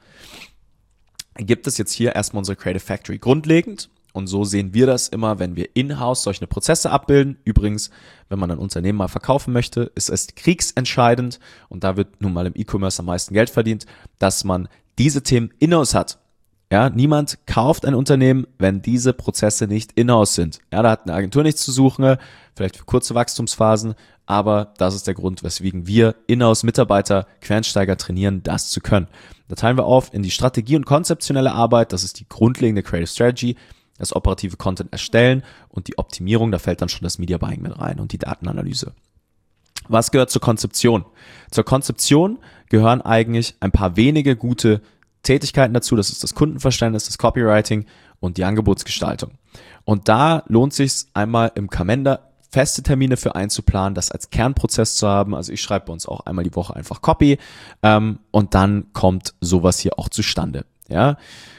gibt es jetzt hier erstmal unsere Creative Factory grundlegend. Und so sehen wir das immer, wenn wir in-house solche Prozesse abbilden. Übrigens, wenn man ein Unternehmen mal verkaufen möchte, ist es kriegsentscheidend, und da wird nun mal im E-Commerce am meisten Geld verdient, dass man diese Themen in-house hat. Ja, niemand kauft ein Unternehmen, wenn diese Prozesse nicht in-house sind. Ja, da hat eine Agentur nichts zu suchen, vielleicht für kurze Wachstumsphasen, aber das ist der Grund, weswegen wir in-house Mitarbeiter, Quereinsteiger trainieren, das zu können. Da teilen wir auf in die Strategie und konzeptionelle Arbeit, das ist die grundlegende Creative Strategy, das operative Content erstellen und die Optimierung, da fällt dann schon das Media Buying mit rein und die Datenanalyse. Was gehört zur Konzeption? Zur Konzeption gehören eigentlich ein paar wenige gute Tätigkeiten dazu. Das ist das Kundenverständnis, das Copywriting und die Angebotsgestaltung. Und da lohnt es sich einmal im Kalender feste Termine für einzuplanen, das als Kernprozess zu haben. Also ich schreibe bei uns auch einmal die Woche einfach Copy und dann kommt sowas hier auch zustande. Ja,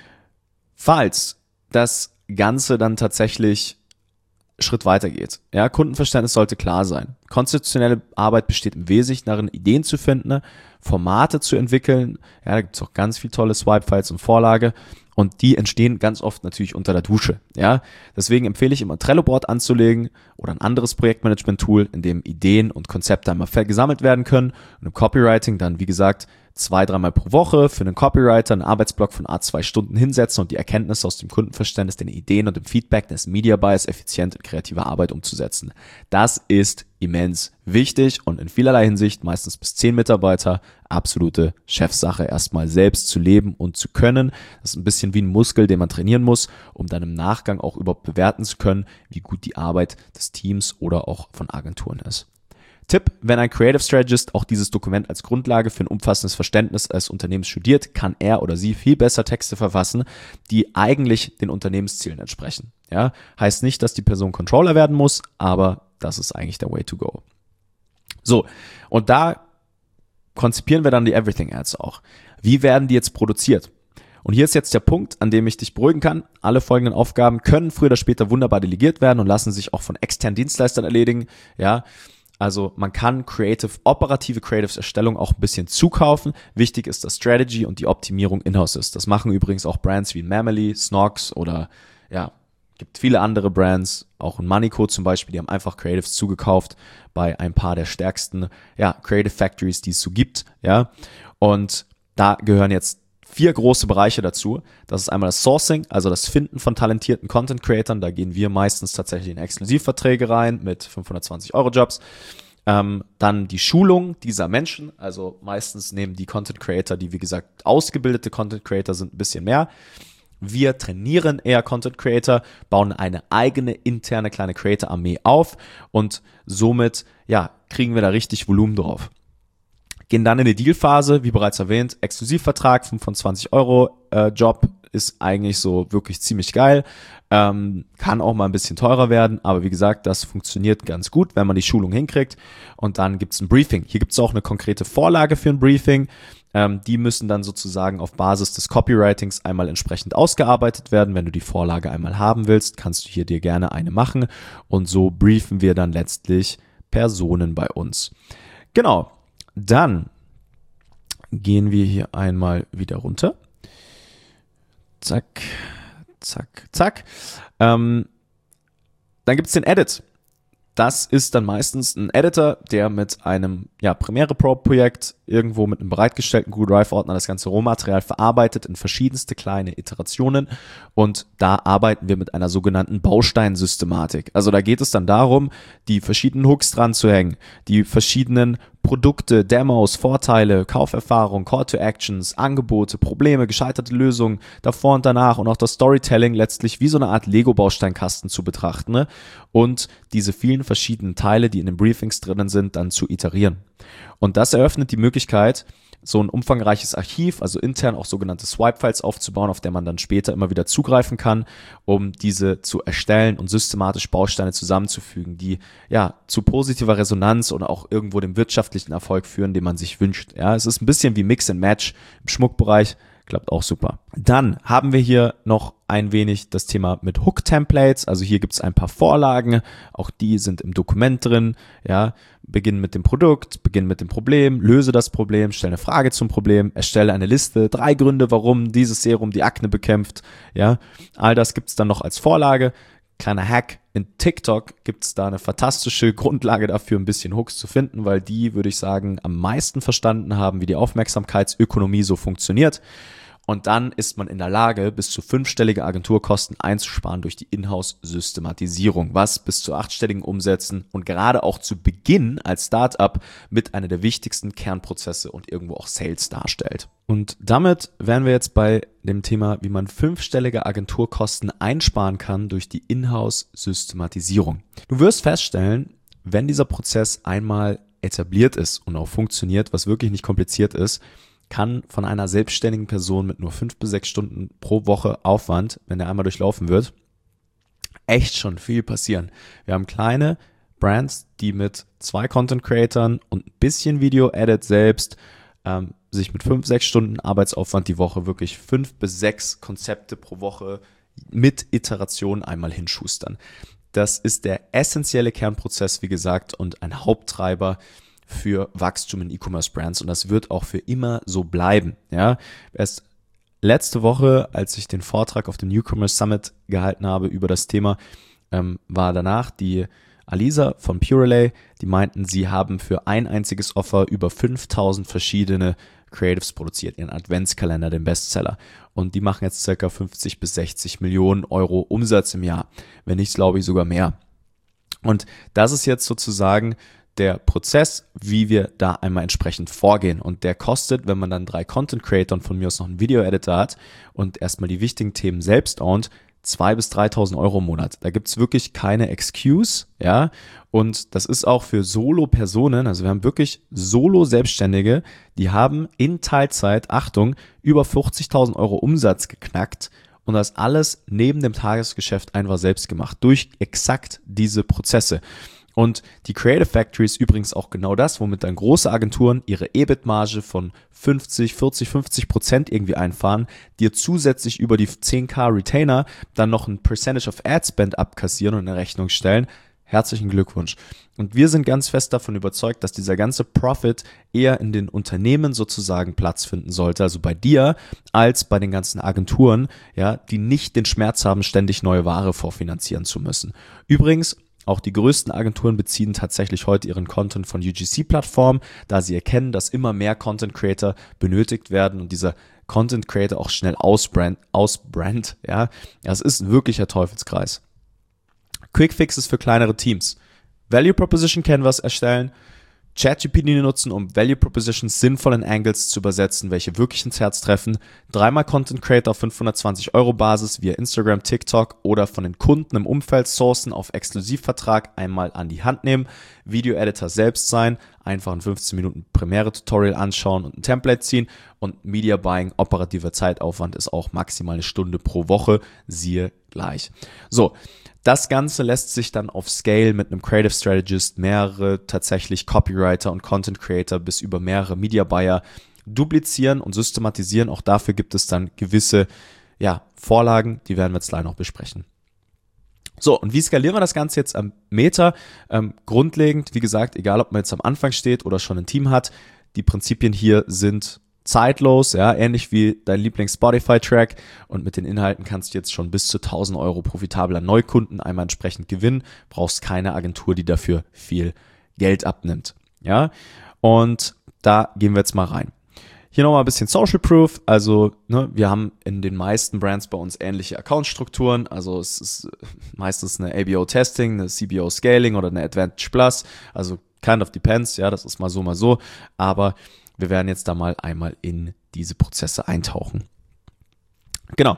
falls das Ganze dann tatsächlich Schritt weiter geht. Ja, Kundenverständnis sollte klar sein. Konzeptionelle Arbeit besteht im Wesentlichen darin, Ideen zu finden, Formate zu entwickeln. Ja, da gibt es auch ganz viel tolle Swipe-Files und Vorlage. Und die entstehen ganz oft natürlich unter der Dusche. Ja, deswegen empfehle ich immer ein Trello-Board anzulegen oder ein anderes Projektmanagement-Tool, in dem Ideen und Konzepte einmal gesammelt werden können. Und im Copywriting dann, wie gesagt, 2-3 Mal pro Woche für einen Copywriter einen Arbeitsblock von 2 Stunden hinsetzen und die Erkenntnisse aus dem Kundenverständnis, den Ideen und dem Feedback des Media Buyers effizient in kreativer Arbeit umzusetzen. Das ist immens wichtig und in vielerlei Hinsicht, meistens bis 10 Mitarbeiter, absolute Chefsache, erstmal selbst zu leben und zu können. Das ist ein bisschen wie ein Muskel, den man trainieren muss, um dann im Nachgang auch überhaupt bewerten zu können, wie gut die Arbeit des Teams oder auch von Agenturen ist. Tipp: Wenn ein Creative Strategist auch dieses Dokument als Grundlage für ein umfassendes Verständnis eines Unternehmens studiert, kann er oder sie viel besser Texte verfassen, die eigentlich den Unternehmenszielen entsprechen. Ja, heißt nicht, dass die Person Controller werden muss, aber das ist eigentlich der Way to go. So, und da konzipieren wir dann die Everything Ads auch. Wie werden die jetzt produziert? Und hier ist jetzt der Punkt, an dem ich dich beruhigen kann. Alle folgenden Aufgaben können früher oder später wunderbar delegiert werden und lassen sich auch von externen Dienstleistern erledigen. Ja, Also man kann operative Creatives-Erstellung auch ein bisschen zukaufen. Wichtig ist, dass Strategy und die Optimierung in-house ist. Das machen übrigens auch Brands wie Mamely, Snox oder ja, gibt viele andere Brands, auch ein Moneycode zum Beispiel, die haben einfach Creatives zugekauft bei ein paar der stärksten Creative Factories, die es so gibt. Ja, und da gehören jetzt 4 große Bereiche dazu. Das ist einmal das Sourcing, also das Finden von talentierten Content-Creatern. Da gehen wir meistens tatsächlich in Exklusivverträge rein mit 520-Euro-Jobs. Dann die Schulung dieser Menschen. Also meistens nehmen die Content-Creator, die wie gesagt ausgebildete Content-Creator sind, ein bisschen mehr. Wir trainieren eher Content-Creator, bauen eine eigene interne kleine Creator-Armee auf und somit kriegen wir da richtig Volumen drauf. Gehen dann in die Dealphase, wie bereits erwähnt, Exklusivvertrag, 25 Euro Job ist eigentlich so wirklich ziemlich geil, kann auch mal ein bisschen teurer werden, aber wie gesagt, das funktioniert ganz gut, wenn man die Schulung hinkriegt und dann gibt's ein Briefing. Hier gibt's auch eine konkrete Vorlage für ein Briefing, die müssen dann sozusagen auf Basis des Copywritings einmal entsprechend ausgearbeitet werden. Wenn du die Vorlage einmal haben willst, kannst du hier dir gerne eine machen und so briefen wir dann letztlich Personen bei uns. Genau. Dann gehen wir hier einmal wieder runter. Zack, zack, zack. Dann gibt's den Edit. Das ist dann meistens ein Editor, der mit einem Premiere Pro Projekt irgendwo mit einem bereitgestellten Google Drive Ordner das ganze Rohmaterial verarbeitet in verschiedenste kleine Iterationen und da arbeiten wir mit einer sogenannten Bausteinsystematik. Also da geht es dann darum, die verschiedenen Hooks dran zu hängen, die verschiedenen Produkte, Demos, Vorteile, Kauferfahrung, Call to Actions, Angebote, Probleme, gescheiterte Lösungen, davor und danach und auch das Storytelling letztlich wie so eine Art Lego-Bausteinkasten zu betrachten, ne? Und diese vielen verschiedenen Teile, die in den Briefings drinnen sind, dann zu iterieren. Und das eröffnet die Möglichkeit, so ein umfangreiches Archiv, also intern auch sogenannte Swipe-Files aufzubauen, auf der man dann später immer wieder zugreifen kann, um diese zu erstellen und systematisch Bausteine zusammenzufügen, die zu positiver Resonanz oder auch irgendwo dem wirtschaftlichen Erfolg führen, den man sich wünscht. Ja, es ist ein bisschen wie Mix and Match im Schmuckbereich, klappt auch super. Dann haben wir hier noch ein wenig das Thema mit Hook-Templates. Also hier gibt es ein paar Vorlagen, auch die sind im Dokument drin. Ja, beginnen mit dem Produkt, beginnen mit dem Problem, löse das Problem, stelle eine Frage zum Problem, erstelle eine Liste, 3 Gründe, warum dieses Serum die Akne bekämpft. Ja, all das gibt es dann noch als Vorlage. Kleiner Hack, in TikTok gibt es da eine fantastische Grundlage dafür, ein bisschen Hooks zu finden, weil die, würde ich sagen, am meisten verstanden haben, wie die Aufmerksamkeitsökonomie so funktioniert. Und dann ist man in der Lage, bis zu 5-stellige Agenturkosten einzusparen durch die Inhouse-Systematisierung, was bis zu 8-stelligen Umsätzen und gerade auch zu Beginn als Startup mit einer der wichtigsten Kernprozesse und irgendwo auch Sales darstellt. Und damit wären wir jetzt bei dem Thema, wie man 5-stellige Agenturkosten einsparen kann durch die Inhouse-Systematisierung. Du wirst feststellen, wenn dieser Prozess einmal etabliert ist und auch funktioniert, was wirklich nicht kompliziert ist, kann von einer selbstständigen Person mit nur 5 bis 6 Stunden pro Woche Aufwand, wenn er einmal durchlaufen wird, echt schon viel passieren. Wir haben kleine Brands, die mit 2 Content-Creatern und ein bisschen Video-Edit selbst sich mit 5, 6 Stunden Arbeitsaufwand die Woche wirklich 5 bis 6 Konzepte pro Woche mit Iteration einmal hinschustern. Das ist der essentielle Kernprozess, wie gesagt, und ein Haupttreiber für Wachstum in E-Commerce-Brands und das wird auch für immer so bleiben. Ja, erst letzte Woche, als ich den Vortrag auf dem Newcomers Summit gehalten habe über das Thema, war danach die Alisa von Purelay, die meinten, sie haben für ein einziges Offer über 5000 verschiedene Creatives produziert, ihren Adventskalender, den Bestseller. Und die machen jetzt ca. 50 bis 60 Millionen Euro Umsatz im Jahr, wenn nicht, glaube ich, sogar mehr. Und das ist jetzt sozusagen der Prozess, wie wir da einmal entsprechend vorgehen. Und der kostet, wenn man dann 3 Content-Creator und von mir aus noch einen Video-Editor hat und erstmal die wichtigen Themen selbst ownt, 2.000 bis 3.000 Euro im Monat. Da gibt's wirklich keine Excuse, ja. Und das ist auch für Solo-Personen, also wir haben wirklich Solo-Selbstständige, die haben in Teilzeit, Achtung, über 50.000 Euro Umsatz geknackt und das alles neben dem Tagesgeschäft einfach selbst gemacht, durch exakt diese Prozesse. Und die Creative Factory ist übrigens auch genau das, womit dann große Agenturen ihre EBIT-Marge von 50% irgendwie einfahren, dir zusätzlich über die 10.000 Retainer dann noch ein Percentage of Ad Spend abkassieren und in Rechnung stellen. Herzlichen Glückwunsch. Und wir sind ganz fest davon überzeugt, dass dieser ganze Profit eher in den Unternehmen sozusagen Platz finden sollte, also bei dir, als bei den ganzen Agenturen, ja, die nicht den Schmerz haben, ständig neue Ware vorfinanzieren zu müssen. Übrigens, auch die größten Agenturen beziehen tatsächlich heute ihren Content von UGC-Plattformen, da sie erkennen, dass immer mehr Content Creator benötigt werden und dieser Content Creator auch schnell ausbrannt, ja. Das ist ein wirklicher Teufelskreis. Quick Fixes für kleinere Teams. Value Proposition Canvas erstellen, ChatGPT nutzen, um Value Propositions sinnvoll in Angles zu übersetzen, welche wirklich ins Herz treffen. 3-mal Content Creator auf 520€ Basis via Instagram, TikTok oder von den Kunden im Umfeld sourcen auf Exklusivvertrag einmal an die Hand nehmen. Video Editor selbst sein, einfach ein 15 Minuten Premiere-Tutorial anschauen und ein Template ziehen. Und Media Buying, operativer Zeitaufwand ist auch maximal 1 Stunde pro Woche, siehe gleich. So. Das Ganze lässt sich dann auf Scale mit einem Creative Strategist, mehrere tatsächlich Copywriter und Content Creator bis über mehrere Media Buyer duplizieren und systematisieren. Auch dafür gibt es dann gewisse Vorlagen, die werden wir jetzt gleich noch besprechen. So, und wie skalieren wir das Ganze jetzt am Meter? Grundlegend, wie gesagt, egal ob man jetzt am Anfang steht oder schon ein Team hat, die Prinzipien hier sind zeitlos, ja, ähnlich wie dein Lieblings-Spotify-Track, und mit den Inhalten kannst du jetzt schon bis zu 1.000€ profitabler Neukunden einmal entsprechend gewinnen, brauchst keine Agentur, die dafür viel Geld abnimmt, ja, und da gehen wir jetzt mal rein. Hier nochmal ein bisschen Social Proof, also wir haben in den meisten Brands bei uns ähnliche Account-Strukturen, also es ist meistens eine ABO-Testing, eine CBO-Scaling oder eine Advantage Plus, also kind of depends, ja, das ist mal so, aber wir werden jetzt da mal einmal in diese Prozesse eintauchen. Genau.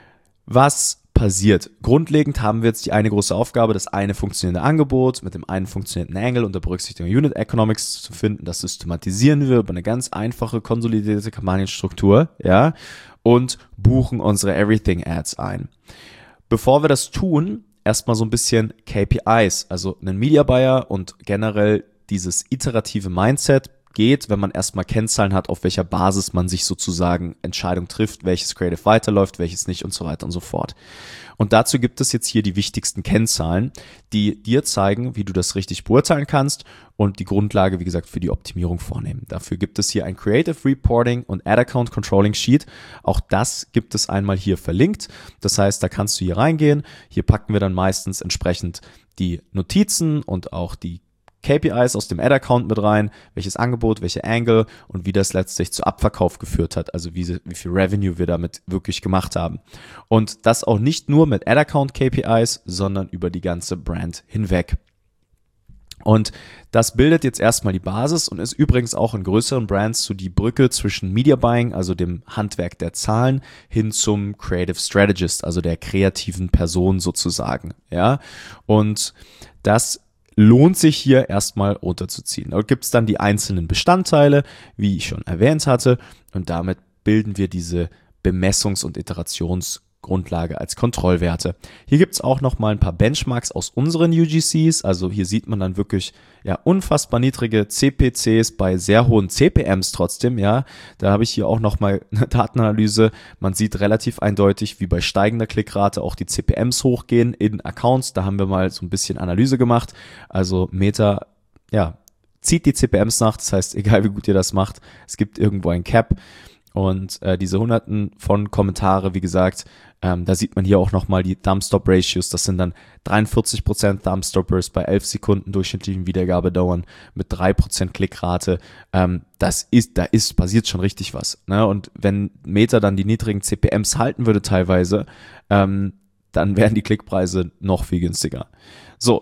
Was passiert? Grundlegend haben wir jetzt die eine große Aufgabe, das eine funktionierende Angebot mit dem einen funktionierenden Angle unter Berücksichtigung Unit Economics zu finden. Das systematisieren wir über eine ganz einfache, konsolidierte Kampagnenstruktur, ja, und buchen unsere Everything Ads ein. Bevor wir das tun, erstmal so ein bisschen KPIs, also einen Media Buyer und generell dieses iterative Mindset geht, wenn man erstmal Kennzahlen hat, auf welcher Basis man sich sozusagen Entscheidungen trifft, welches Creative weiterläuft, welches nicht und so weiter und so fort. Und dazu gibt es jetzt hier die wichtigsten Kennzahlen, die dir zeigen, wie du das richtig beurteilen kannst und die Grundlage, wie gesagt, für die Optimierung vornehmen. Dafür gibt es hier ein Creative Reporting und Ad Account Controlling Sheet. Auch das gibt es einmal hier verlinkt. Das heißt, da kannst du hier reingehen. Hier packen wir dann meistens entsprechend die Notizen und auch die KPIs aus dem Ad-Account mit rein, welches Angebot, welche Angle und wie das letztlich zu Abverkauf geführt hat, also wie viel Revenue wir damit wirklich gemacht haben. Und das auch nicht nur mit Ad-Account KPIs, sondern über die ganze Brand hinweg. Und das bildet jetzt erstmal die Basis und ist übrigens auch in größeren Brands so die Brücke zwischen Media Buying, also dem Handwerk der Zahlen, hin zum Creative Strategist, also der kreativen Person sozusagen, ja. Und das lohnt sich hier erstmal runterzuziehen. Dort gibt es dann die einzelnen Bestandteile, wie ich schon erwähnt hatte, und damit bilden wir diese Bemessungs- und Iterationsgrundlage als Kontrollwerte. Hier gibt es auch nochmal ein paar Benchmarks aus unseren UGCs, also hier sieht man dann wirklich unfassbar niedrige CPCs bei sehr hohen CPMs trotzdem, ja. Da habe ich hier auch nochmal eine Datenanalyse. Man sieht relativ eindeutig, wie bei steigender Klickrate auch die CPMs hochgehen in Accounts. Da haben wir mal so ein bisschen Analyse gemacht. Also Meta, zieht die CPMs nach. Das heißt, egal wie gut ihr das macht, es gibt irgendwo ein Cap. Und diese Hunderten von Kommentare, wie gesagt, da sieht man hier auch nochmal die Thumbstop-Ratios. Das sind dann 43% Thumbstoppers bei 11 Sekunden durchschnittlichen Wiedergabedauern mit 3% Klickrate. Passiert schon richtig was, ne? Und wenn Meta dann die niedrigen CPMs halten würde teilweise, dann wären die Klickpreise noch viel günstiger. So,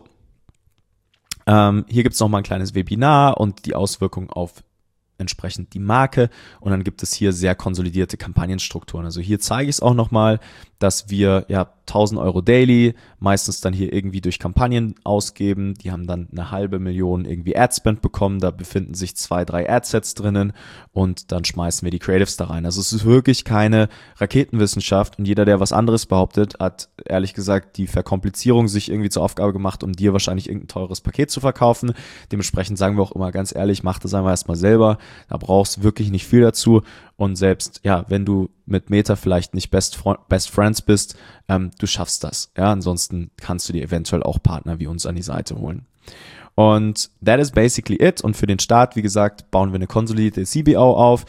hier gibt's nochmal ein kleines Webinar und die Auswirkungen auf entsprechend die Marke, und dann gibt es hier sehr konsolidierte Kampagnenstrukturen. Also hier zeige ich es auch nochmal, dass wir 1.000€ daily meistens dann hier irgendwie durch Kampagnen ausgeben. Die haben dann 500.000 irgendwie Adspend bekommen, da befinden sich 2-3 Adsets drinnen und dann schmeißen wir die Creatives da rein. Also es ist wirklich keine Raketenwissenschaft, und jeder, der was anderes behauptet, hat ehrlich gesagt die Verkomplizierung sich irgendwie zur Aufgabe gemacht, um dir wahrscheinlich irgendein teures Paket zu verkaufen. Dementsprechend sagen wir auch immer ganz ehrlich, mach das einmal erstmal selber. Da brauchst du wirklich nicht viel dazu, Und selbst, ja, wenn du mit Meta vielleicht nicht Best Friends bist, du schaffst das. Ja, ansonsten kannst du dir eventuell auch Partner wie uns an die Seite holen. Und that is basically it. Und für den Start, wie gesagt, bauen wir eine konsolidierte CBO auf.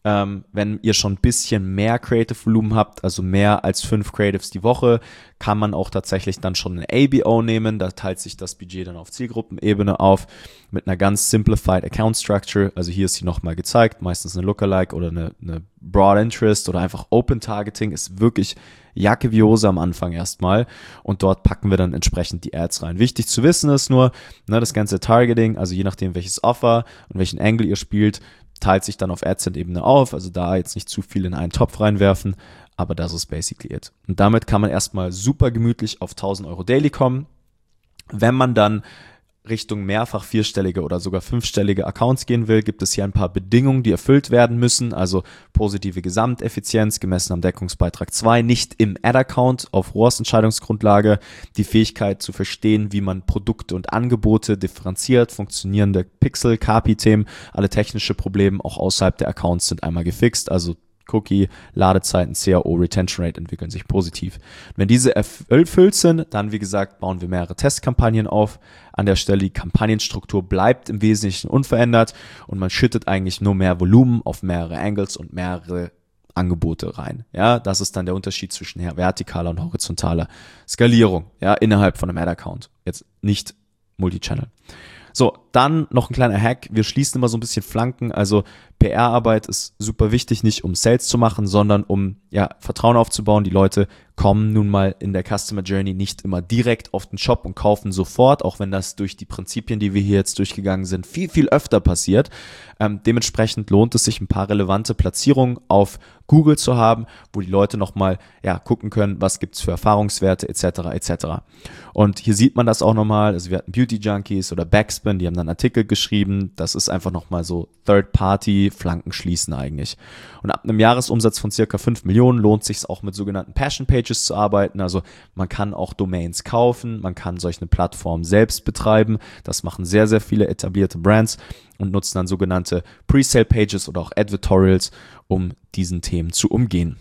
Wenn ihr schon ein bisschen mehr Creative-Volumen habt, also mehr als 5 Creatives die Woche, kann man auch tatsächlich dann schon eine ABO nehmen. Da teilt sich das Budget dann auf Zielgruppenebene auf mit einer ganz simplified Account Structure. Also hier ist sie nochmal gezeigt, meistens eine Lookalike oder eine Broad Interest oder einfach Open Targeting ist wirklich Jacke wie Hose am Anfang erstmal und dort packen wir dann entsprechend die Ads rein. Wichtig zu wissen ist nur, das ganze Targeting, also je nachdem welches Offer und welchen Angle ihr spielt, teilt sich dann auf AdSense-Ebene auf, also da jetzt nicht zu viel in einen Topf reinwerfen, aber das ist basically it. Und damit kann man erstmal super gemütlich auf 1.000 Euro Daily kommen. Wenn man dann Richtung mehrfach vierstellige oder sogar fünfstellige Accounts gehen will, gibt es hier ein paar Bedingungen, die erfüllt werden müssen, also positive Gesamteffizienz gemessen am Deckungsbeitrag 2, nicht im Ad-Account auf ROAS-Entscheidungsgrundlage, die Fähigkeit zu verstehen, wie man Produkte und Angebote differenziert, funktionierende Pixel, KPI-Themen, alle technische Probleme auch außerhalb der Accounts sind einmal gefixt, also Cookie, Ladezeiten, CAO, Retention Rate entwickeln sich positiv. Wenn diese erfüllt sind, dann wie gesagt bauen wir mehrere Testkampagnen auf. An der Stelle die Kampagnenstruktur bleibt im Wesentlichen unverändert und man schüttet eigentlich nur mehr Volumen auf mehrere Angles und mehrere Angebote rein. Ja, das ist dann der Unterschied zwischen vertikaler und horizontaler Skalierung, ja, innerhalb von einem Ad-Account. Jetzt nicht Multichannel. So, dann noch ein kleiner Hack. Wir schließen immer so ein bisschen Flanken. Also PR-Arbeit ist super wichtig, nicht um Sales zu machen, sondern um Vertrauen aufzubauen. Die Leute kommen nun mal in der Customer Journey nicht immer direkt auf den Shop und kaufen sofort, auch wenn das durch die Prinzipien, die wir hier jetzt durchgegangen sind, viel, viel öfter passiert. Dementsprechend lohnt es sich, ein paar relevante Platzierungen auf Google zu haben, wo die Leute nochmal gucken können, was gibt's für Erfahrungswerte etc. etc. Und hier sieht man das auch nochmal, also wir hatten Beauty Junkies oder Backspin, die haben dann Artikel geschrieben, das ist einfach nochmal so Third-Party-Flanken schließen eigentlich. Und ab einem Jahresumsatz von circa 5 Millionen lohnt es sich auch mit sogenannten Passion-Pages zu arbeiten, also man kann auch Domains kaufen, man kann solch eine Plattform selbst betreiben, das machen sehr, sehr viele etablierte Brands und nutzen dann sogenannte Pre-Sale-Pages oder auch Advertorials, um diesen Themen zu umgehen.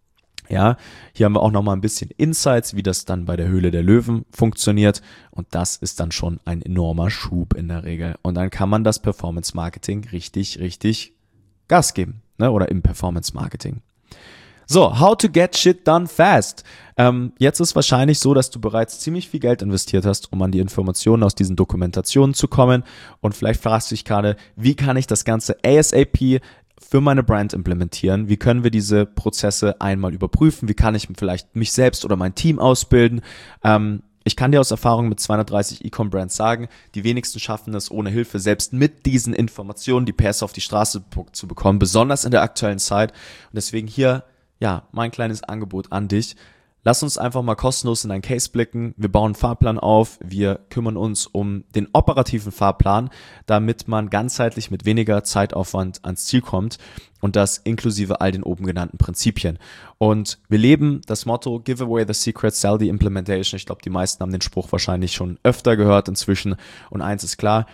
Ja, hier haben wir auch nochmal ein bisschen Insights, wie das dann bei der Höhle der Löwen funktioniert und das ist dann schon ein enormer Schub in der Regel und dann kann man das Performance Marketing richtig, richtig Gas geben, oder im Performance Marketing. So, how to get shit done fast. Jetzt ist wahrscheinlich so, dass du bereits ziemlich viel Geld investiert hast, um an die Informationen aus diesen Dokumentationen zu kommen und vielleicht fragst du dich gerade, wie kann ich das Ganze ASAP für meine Brand implementieren? Wie können wir diese Prozesse einmal überprüfen? Wie kann ich vielleicht mich selbst oder mein Team ausbilden? Ich kann dir aus Erfahrung mit 230 E-Com-Brands sagen, die wenigsten schaffen es ohne Hilfe, selbst mit diesen Informationen die PS auf die Straße zu bekommen, besonders in der aktuellen Zeit. Und deswegen hier, mein kleines Angebot an dich. Lass uns einfach mal kostenlos in einen Case blicken. Wir bauen einen Fahrplan auf. Wir kümmern uns um den operativen Fahrplan, damit man ganzheitlich mit weniger Zeitaufwand ans Ziel kommt und das inklusive all den oben genannten Prinzipien. Und wir leben das Motto Give away the secret, sell the implementation. Ich glaube, die meisten haben den Spruch wahrscheinlich schon öfter gehört inzwischen. Und eins ist klar,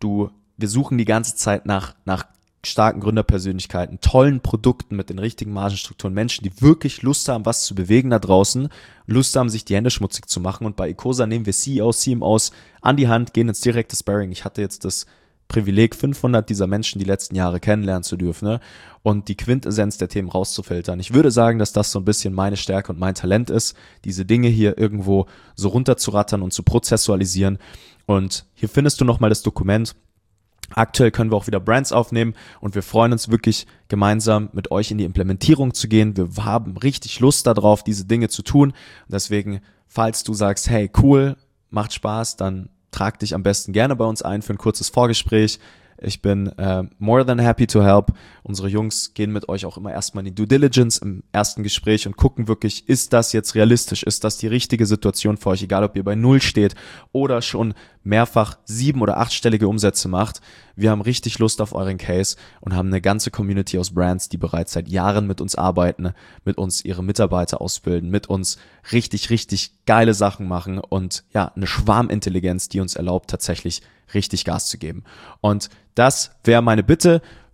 wir suchen die ganze Zeit nach starken Gründerpersönlichkeiten, tollen Produkten mit den richtigen Margenstrukturen, Menschen, die wirklich Lust haben, was zu bewegen da draußen, Lust haben, sich die Hände schmutzig zu machen. Und bei Ecosa nehmen wir CEOs, CMOs an die Hand, gehen ins direkte Sparring. Ich hatte jetzt das Privileg, 500 dieser Menschen die letzten Jahre kennenlernen zu dürfen, und die Quintessenz der Themen rauszufiltern. Ich würde sagen, dass das so ein bisschen meine Stärke und mein Talent ist, diese Dinge hier irgendwo so runterzurattern und zu prozessualisieren. Und hier findest du nochmal das Dokument. Aktuell können wir auch wieder Brands aufnehmen und wir freuen uns wirklich gemeinsam mit euch in die Implementierung zu gehen. Wir haben richtig Lust darauf, diese Dinge zu tun. Und deswegen, falls du sagst, hey, cool, macht Spaß, dann trag dich am besten gerne bei uns ein für ein kurzes Vorgespräch. Ich bin more than happy to help. Unsere Jungs gehen mit euch auch immer erstmal in die Due Diligence im ersten Gespräch und gucken wirklich, ist das jetzt realistisch? Ist das die richtige Situation für euch? Egal, ob ihr bei 0 steht oder schon mehrfach 7- oder 8-stellige Umsätze macht. Wir haben richtig Lust auf euren Case und haben eine ganze Community aus Brands, die bereits seit Jahren mit uns arbeiten, mit uns ihre Mitarbeiter ausbilden, mit uns richtig, richtig geile Sachen machen und eine Schwarmintelligenz, die uns erlaubt, tatsächlich richtig Gas zu geben. Und das wäre meine Bitte.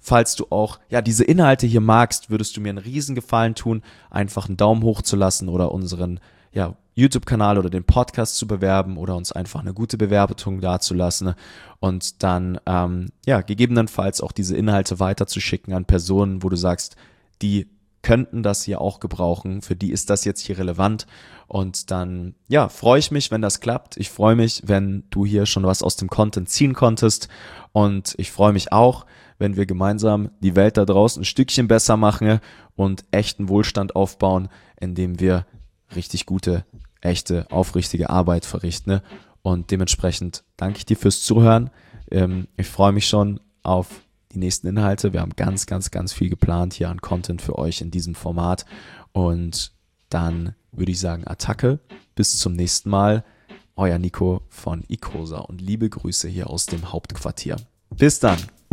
falls du auch diese Inhalte hier magst, würdest du mir einen Riesengefallen tun, einfach einen Daumen hoch zu lassen oder unseren YouTube-Kanal oder den Podcast zu bewerben oder uns einfach eine gute Bewertung dazulassen und dann gegebenenfalls auch diese Inhalte weiterzuschicken an Personen, wo du sagst, die könnten das hier auch gebrauchen, für die ist das jetzt hier relevant und dann freue ich mich, wenn das klappt. Ich freue mich, wenn du hier schon was aus dem Content ziehen konntest und ich freue mich auch, wenn wir gemeinsam die Welt da draußen ein Stückchen besser machen und echten Wohlstand aufbauen, indem wir richtig gute, echte, aufrichtige Arbeit verrichten. Und dementsprechend danke ich dir fürs Zuhören. Ich freue mich schon auf die nächsten Inhalte. Wir haben ganz, ganz, ganz viel geplant hier an Content für euch in diesem Format. Und dann würde ich sagen, Attacke. Bis zum nächsten Mal. Euer Nico von Icosa und liebe Grüße hier aus dem Hauptquartier. Bis dann.